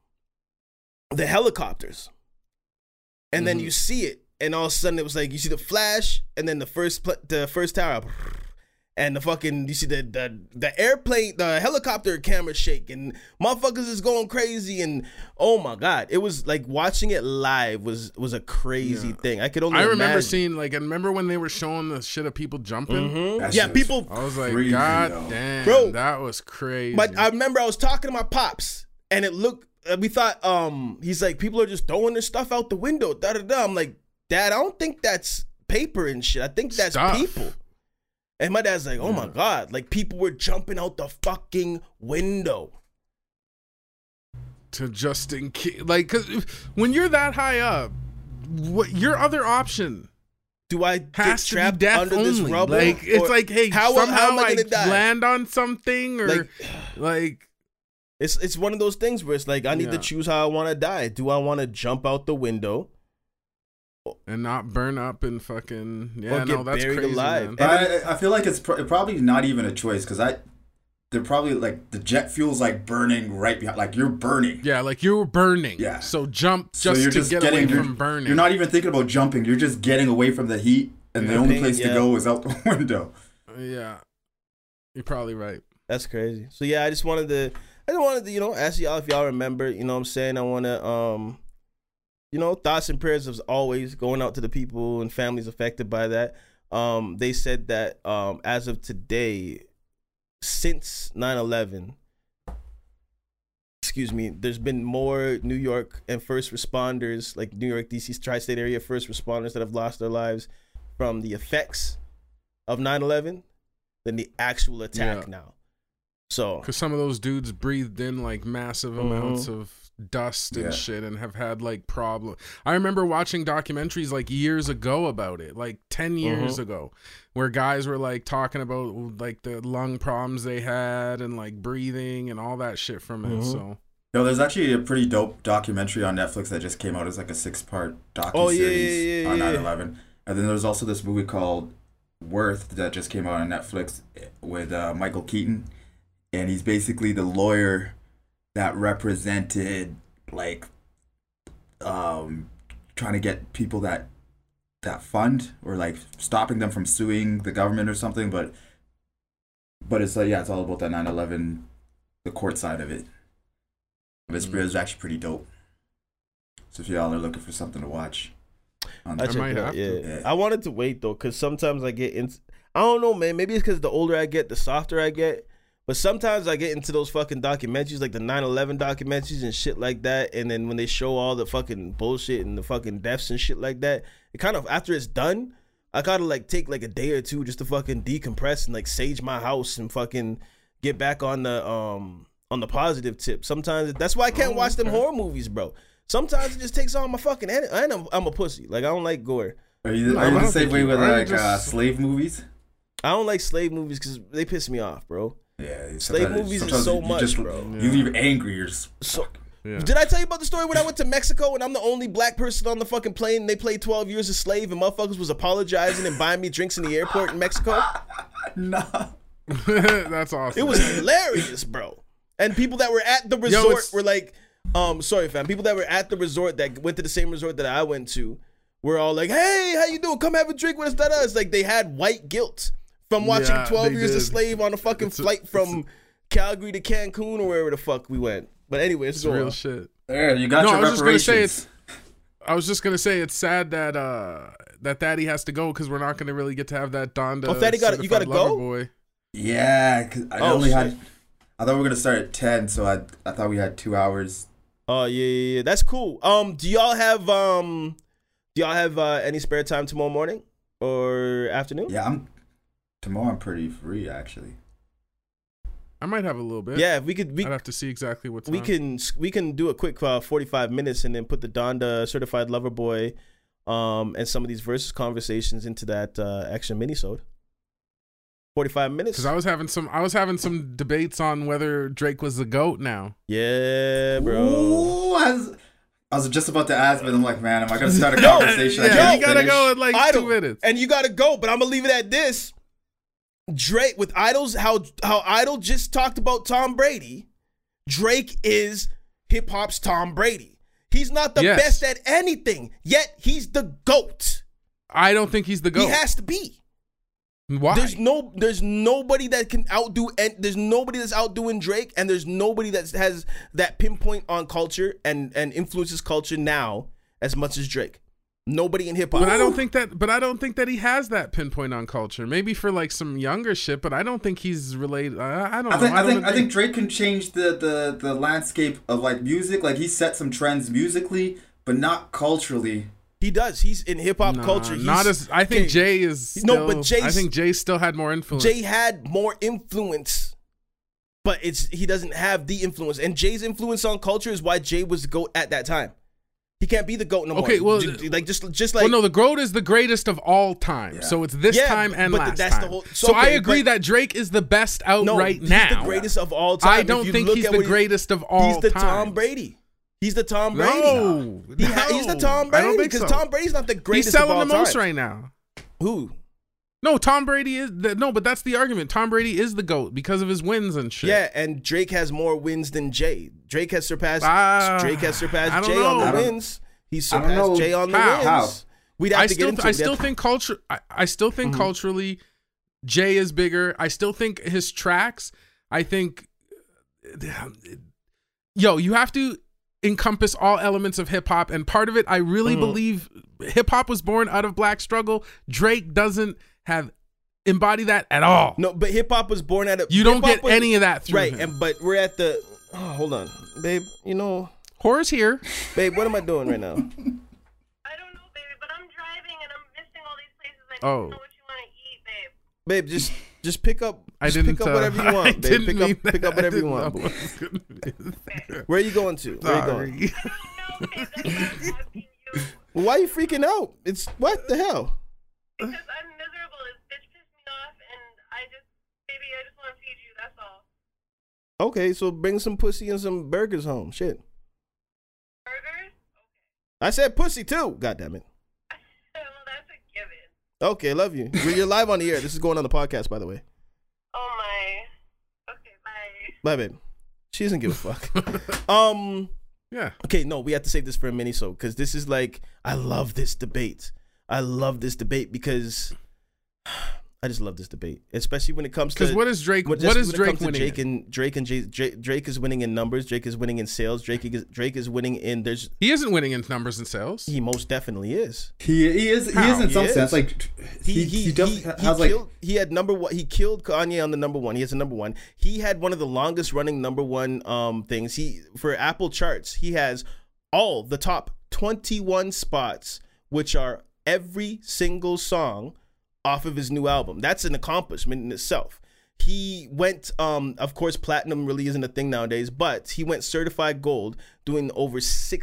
helicopters, and then you see it. And all of a sudden, it was like you see the flash, and then the first tower, and the fucking you see the airplane, the helicopter camera shake, and motherfuckers is going crazy, and oh my god, it was like watching it live was a crazy thing. I could only. I remember imagine. seeing like I remember when they were showing the shit of people jumping. That Yeah, shit was people. I was like, crazy, God though. damn, Bro. that was crazy. But I remember I was talking to my pops, and it looked. We thought he's like, people are just throwing their stuff out the window. Da da da. I'm like, Dad, I don't think that's paper and shit. I think that's Stuff. people. And my dad's like, oh my god, like people were jumping out the fucking window. to just in case, like, cause when you're that high up, what your other option Do I get has to be trapped death under only. this rubble? Like it's Or like, hey, how somehow am I gonna die? land on something or like It's one of those things where it's like I need to choose how I want to die. Do I want to jump out the window and not burn up and fucking or get that's buried crazy, alive? man. I feel like it's probably not even a choice because they're probably like the jet fuel's like burning right behind, like you're burning. Yeah, like you were burning. Yeah. So jump So just you're to just get getting away you're, from burning. You're not even thinking about jumping. You're just getting away from the heat, and the only place to go is out the window. Yeah, you're probably right. That's crazy. So yeah, I just wanted to, ask y'all if y'all remember, you know what I'm saying? I want to, thoughts and prayers as always going out to the people and families affected by that. They said that as of today, since 9/11, there's been more New York and first responders, like New York, DC, tri-state area first responders that have lost their lives from the effects of 9/11 than the actual attack now. So, because some of those dudes breathed in like massive amounts of dust and shit and have had like problems. I remember watching documentaries like years ago about it, like 10 years ago, where guys were like talking about like the lung problems they had and like breathing and all that shit from it. So There's actually a pretty dope documentary on Netflix that just came out. It's like a 6-part docuseries on 9/11. And then there's also this movie called Worth that just came out on Netflix with Michael Keaton. And he's basically the lawyer that represented like trying to get people that fund or like stopping them from suing the government or something. But it's like, it's all about that 9/11, the court side of it. Vesperia is actually pretty dope. So if y'all are looking for something to watch, I might checked it out. have Yeah. to. I wanted to wait though, because sometimes I get into. I don't know, man. Maybe it's because the older I get, the softer I get. But sometimes I get into those fucking documentaries, like the 9/11 documentaries and shit like that. And then when they show all the fucking bullshit and the fucking deaths and shit like that, it kind of, after it's done, I gotta like take like a day or two just to fucking decompress and like sage my house and fucking get back on the positive tip. Sometimes that's why I can't watch them horror movies, bro. Sometimes it just takes all my fucking energy. I'm a pussy. Like I don't like gore. Are you I the don't same think way you with are. like Just- slave movies? I don't like slave movies because they piss me off, bro. Yeah, Slave movies is so much, bro. You leave angry. You're just So, Yeah. did I tell you about the story when I went to Mexico and I'm the only black person on the fucking plane and they played 12 Years a Slave and motherfuckers was apologizing and buying me drinks in the airport in Mexico? nah. That's awesome. It was hilarious, bro. And people that were at the resort it's- were like, sorry fam, people that were at the resort that went to the same resort that I went to were all like, hey, how you doing? Come have a drink with us. Da-da. It's like they had white guilt from watching Yeah, 12 they Years a did. Slave on a fucking flight from Calgary to Cancun or wherever the fuck we went. But anyway, it's It's real on. shit. There, you got No, your I was just gonna say reparations. I was just gonna say it's sad that that Thaddy has to go because we're not gonna really get to have that Donda. Oh, Thaddy you gotta certified go? lover boy. Yeah, cause I Oh, only shit. had. I thought we were gonna start at 10, so I thought we had 2 hours. Oh yeah, that's cool. Do y'all have any spare time tomorrow morning or afternoon? Yeah, tomorrow I'm pretty free actually. I might have a little bit. Yeah, we could. I'd have to see exactly what time. We can do a quick 45 minutes and then put the Donda Certified Lover Boy, and some of these versus conversations into that extra minisode. 45 minutes. Because I was having some debates on whether Drake was the GOAT now. Yeah, bro. Ooh, I was just about to ask, but I'm like, man, am I gonna start a Yo, conversation? I Yeah, can't you gotta finish? go in like Idol. 2 minutes. And you gotta go, but I'm gonna leave it at this. Drake with Idols, how Idol just talked about Tom Brady. Drake is hip hop's Tom Brady. He's not the Yes. best at anything, yet he's the GOAT. I don't think he's the GOAT. He has to be. Why? There's nobody that can outdo, and there's nobody that's outdoing Drake, and there's nobody that has that pinpoint on culture and influences culture now as much as Drake. Nobody in hip hop. But I don't think that he has that pinpoint on culture. Maybe for like some younger shit, but I don't think he's related. I don't know. I think Drake can change the landscape of like music. Like he set some trends musically, but not culturally. He does. He's in hip hop culture. Not as I think okay, Jay is. Still, No, but I think Jay still had more influence. Jay had more influence, but he doesn't have the influence. And Jay's influence on culture is why Jay was the GOAT at that time. He can't be the GOAT no more. Okay, well, like just like. Well, no, the GOAT is the greatest of all time. Yeah. So it's this Yeah, time and but last that's the time. whole- so I okay, agree but- that Drake is the best out no, right he's now. the greatest of all time. I If don't you think look he's at the what greatest of all He's the time. Tom Brady. He's the Tom Brady. No, He's the Tom I Brady don't think because so. Tom Brady's not the greatest He's selling of all the most time. right now. Who? No, Tom Brady is no, but that's the argument. Tom Brady is the GOAT because of his wins and shit. Yeah, and Drake has more wins than Jay. Drake has surpassed I Jay don't on know. the I don't- wins. He's I don't know surpassed Jay on the how. wins. How? We'd have I to still, get into I it. still think culture. I still think Mhm. culturally, Jay is bigger. I still think his tracks. I think, you have to encompass all elements of hip hop, and part of it, I really Mhm. believe, hip hop was born out of black struggle. Drake doesn't embody that at all. No, but hip hop was born out of. You don't hip-hop get any of that through right. him. And but we're at the. Oh, hold on, babe. You know, Horror's here. babe. What am I doing right now? I don't know, baby, but I'm driving and I'm missing all these places. I Oh. don't know what you want to eat, babe. Babe, just pick up. I Just didn't. pick up whatever you I want, babe. didn't Pick mean up, pick that. up whatever I you didn't want. know boo. what was gonna be. Where are you going to? Where are you going? Sorry. No, babe, that's why I'm asking you. Well, why are you freaking out? It's what the hell? Because I'm miserable. This bitch pissed me off, and I just want to feed you. That's all. Okay, so bring some pussy and some burgers home. Shit. Burgers? I said pussy too. God damn it. Well, that's a given. Okay, love you. You're live on the air. This is going on the podcast, by the way. Oh my. Okay, bye. Bye, babe. She doesn't give a fuck. Yeah. Okay, no, we have to save this for a mini-so because this is like, I love this debate. I love this debate because I just love this debate, especially when it comes to Because what is Drake? What is Drake winning? Drake is winning in numbers. Drake is winning in sales. Drake is winning in there's. He isn't winning in numbers and sales. He most definitely is. He is in some sense. Like He had number one. He killed Kanye on the number one. He has a number one. He had one of the longest running number one things. He for Apple charts. He has all the top 21 spots, which are every single song off of his new album. That's an accomplishment in itself. He went, of course, platinum really isn't a thing nowadays, but he went certified gold, doing over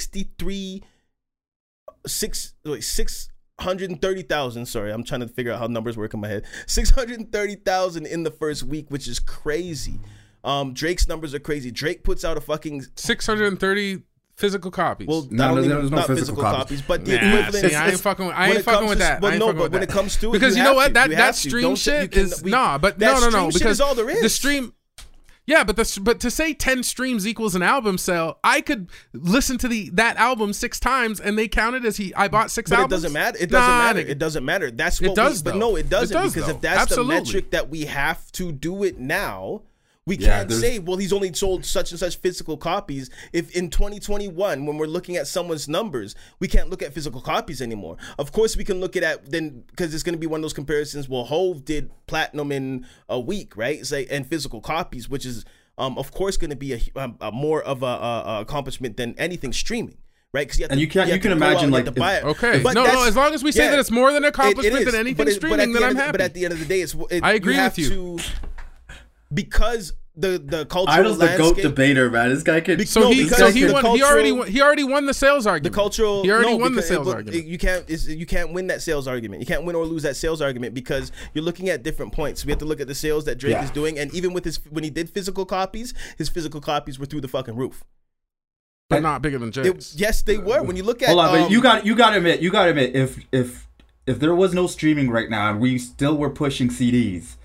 630,000. Sorry, I'm trying to figure out how numbers work in my head. 630,000 in the first week, which is crazy. Drake's numbers are crazy. Drake puts out a fucking 630 physical copies. Well, there's no not physical copies. but the equivalent. I ain't fucking with that. But when it comes to it, because you know what, that stream shit is no. Because is all there is. The stream. Yeah, but to say 10 streams equals an album sale, I could listen to that album 6 times and they counted as I bought 6 albums. But it doesn't matter. It doesn't matter. It doesn't matter. That's what it does. But no, it doesn't, because if that's Absolutely. the metric that we have to do it now. We can't say, well, he's only sold such and such physical copies. If in 2021, when we're looking at someone's numbers, we can't look at physical copies anymore. Of course, we can look at then, because it's going to be one of those comparisons. Well, Hove did platinum in a week, right? It's like, and physical copies, which is, of course, going to be a more of a accomplishment than anything streaming. Right, because you can imagine like okay, but no, as long as we say that it's more than an accomplishment than anything streaming, then I'm happy. But at the end of the day, I agree with you. Because the cultural Idol's the landscape, GOAT debater, man. This guy could. He already won the sales argument. He already won the sales argument. You can't win that sales argument. You can't win or lose that sales argument because you're looking at different points. We have to look at the sales that Drake is doing, and even with when he did physical copies, his physical copies were through the fucking roof. But not bigger than Jake's. Yes, they were. When you look at hold on, but you got to admit, if there was no streaming right now and we still were pushing CDs,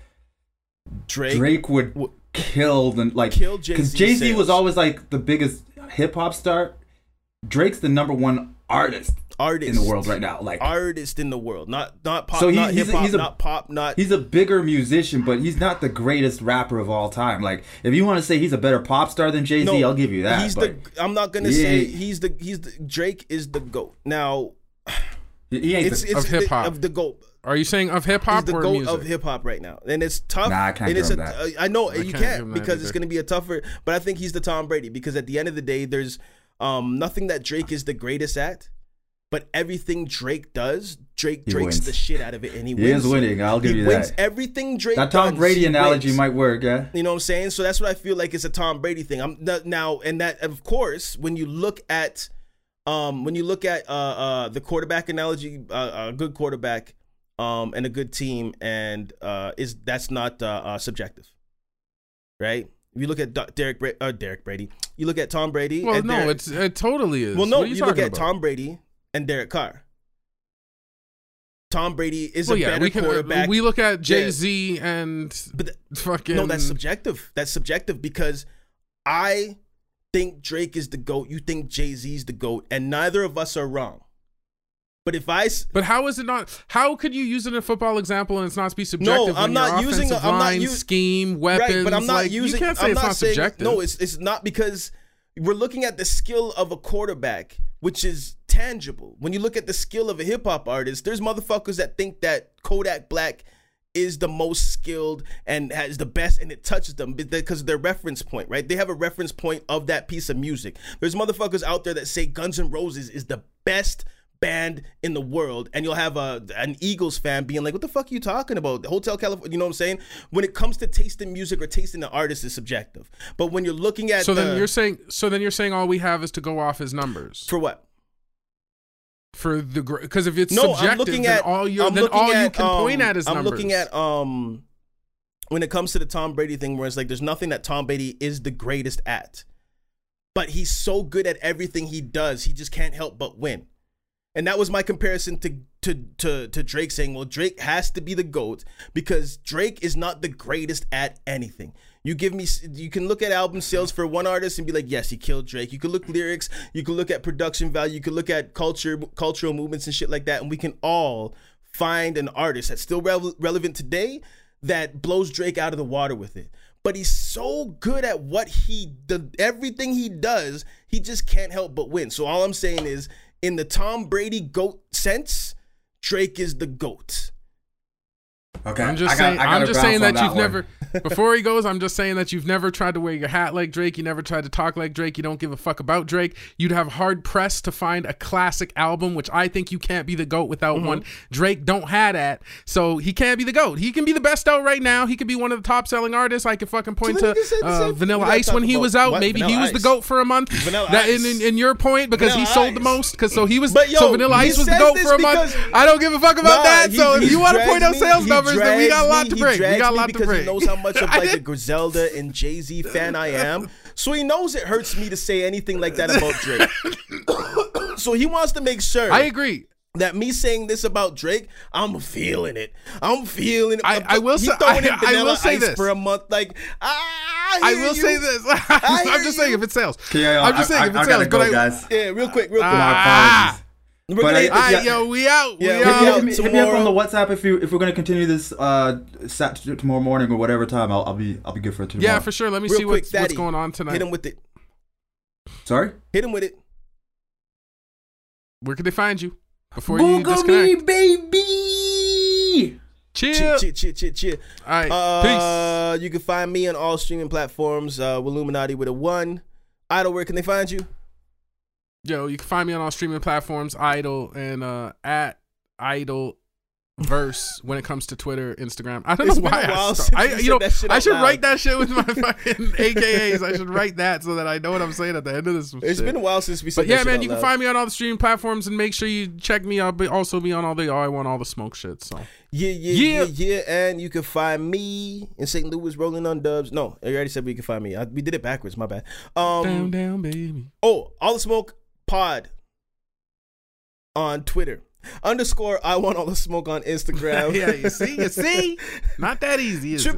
Drake would kill Jay-Z, because Jay-Z was always like the biggest hip hop star. Drake's the number one artist in the world right now. Like artist in the world, not pop, so not hip hop, not pop, not. He's a bigger musician, but he's not the greatest rapper of all time. Like if you want to say he's a better pop star than Jay-Z, I'll give you that. I'm not gonna say he's the Drake is the GOAT. Now he ain't of hip hop of the GOAT. Are you saying of hip hop or GOAT music? Of hip hop right now, and it's tough. Nah, I can't give him that. I know you can't because either. it's going to be a tougher. But I think he's the Tom Brady because at the end of the day, there's nothing that Drake is the greatest at, but everything Drake does, Drake drakes the shit out of it, and he wins. He is winning. I'll give you that. He wins everything Drake. That Tom Brady analogy might work, yeah. You know what I'm saying? So that's what I feel like it's a Tom Brady thing. And that of course when you look at the quarterback analogy, a good quarterback. And a good team, and that's not subjective, right? If you look at Derek Brady, you look at Tom Brady. Well, no, it totally is. Well, no, you look at Tom Brady and Derek Carr. Tom Brady is a better quarterback. We look at Jay-Z and fucking. No, that's subjective. That's subjective because I think Drake is the GOAT. You think Jay-Z's the GOAT, and neither of us are wrong. But how is it not? How could you use it in a football example and it's not be subjective? No, I'm not using. I'm not using scheme, weapons. Right, but I'm not using. You can't say it's not subjective. No, it's not because we're looking at the skill of a quarterback, which is tangible. When you look at the skill of a hip hop artist, there's motherfuckers that think that Kodak Black is the most skilled and has the best, and it touches them because of their reference point, right? They have a reference point of that piece of music. There's motherfuckers out there that say Guns N' Roses is the best band in the world, and you'll have an Eagles fan being like, what the fuck are you talking about? Hotel California, you know what I'm saying? When it comes to tasting music or tasting the artist is subjective. But when you're looking at then you're saying all we have is to go off his numbers. For what? For the because if it's subjective, then all you can point at is numbers. I'm looking at when it comes to the Tom Brady thing, where it's like there's nothing that Tom Brady is the greatest at, but he's so good at everything he does, he just can't help but win. And that was my comparison to Drake, saying, well, Drake has to be the GOAT because Drake is not the greatest at anything. You can look at album sales for one artist and be like, yes, he killed Drake. You can look lyrics, you can look at production value, you can look at cultural movements and shit like that, and we can all find an artist that's still relevant today that blows Drake out of the water with it. But he's so good at everything he does, he just can't help but win. So all I'm saying is, in the Tom Brady GOAT sense, Drake is the GOAT. Okay, I'm just saying that you've never. Before he goes, I'm just saying that you've never tried to wear your hat like Drake. You never tried to talk like Drake. You don't give a fuck about Drake. You'd have hard pressed to find a classic album, which I think you can't be the GOAT without one. Drake don't have that, so he can't be the GOAT. He can be the best out right now. He could be one of the top selling artists. I could fucking point to Vanilla Ice when he was out. What? Maybe Vanilla he was the GOAT for a month. In your point, because Vanilla he sold the most. Because so he was. So Vanilla Ice was the GOAT for a month. I don't give a fuck about that. So if you want to point out sales numbers, then we got a lot to break. We got a lot to break. He knows how much of like a Griselda and Jay-Z fan I am. So he knows it hurts me to say anything like that about Drake. So he wants to make sure. I agree. That me saying this about Drake, I'm feeling it. I will say this for a month. Like, I will say this. I'm just saying if it sells. I'm just saying if it sells. Guys. Yeah, real quick. My apologies. We out. Hit me up on the WhatsApp if we're gonna continue this tomorrow morning or whatever time. I'll be good for it tomorrow. Yeah, for sure. Let me see what's going on tonight. Hit him with it. Sorry? Hit him with it. Where can they find you before you disconnect? Baby. Chill. All right. Peace. You can find me on all streaming platforms. Illuminati with a 1. Idol, where can they find you? Yo, you can find me on all streaming platforms, Idol, and at Idolverse when it comes to Twitter, Instagram. I don't know why I should write that shit with my fucking AKAs. I should write that so that I know what I'm saying at the end of this. It's been a while since we said that. But yeah, man, you can find me on all the streaming platforms and make sure you check me out. But also be on all the I Want All the Smoke shit. So yeah. And you can find me in St. Louis rolling on dubs. No, I already said where you can find me. We did it backwards. My bad. Down, baby. Oh, All the Smoke Pod on Twitter. _ I Want All the Smoke on Instagram. Yeah, you see? Not that easy, is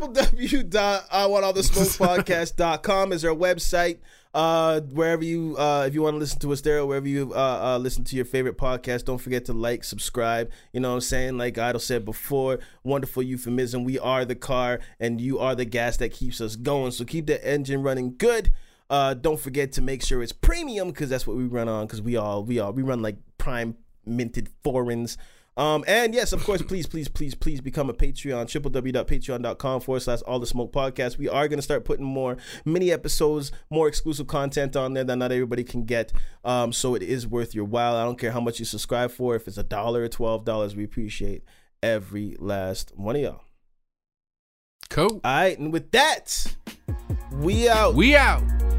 www.iwantallthesmokepodcast.com is our website. Wherever you, if you want to listen to us there, wherever you listen to your favorite podcast, don't forget to like, subscribe. You know what I'm saying? Like Idol said before, wonderful euphemism. We are the car and you are the gas that keeps us going. So keep the engine running good. Don't forget to make sure it's premium because that's what we run on. Because we run like prime minted foreigns. And yes, of course, please become a Patreon. www.patreon.com/All the Smoke Podcast. We are going to start putting more mini episodes, more exclusive content on there that not everybody can get. So it is worth your while. I don't care how much you subscribe for. If it's $1 or $12, we appreciate every last one of y'all. Cool. All right, and with that, we out. We out.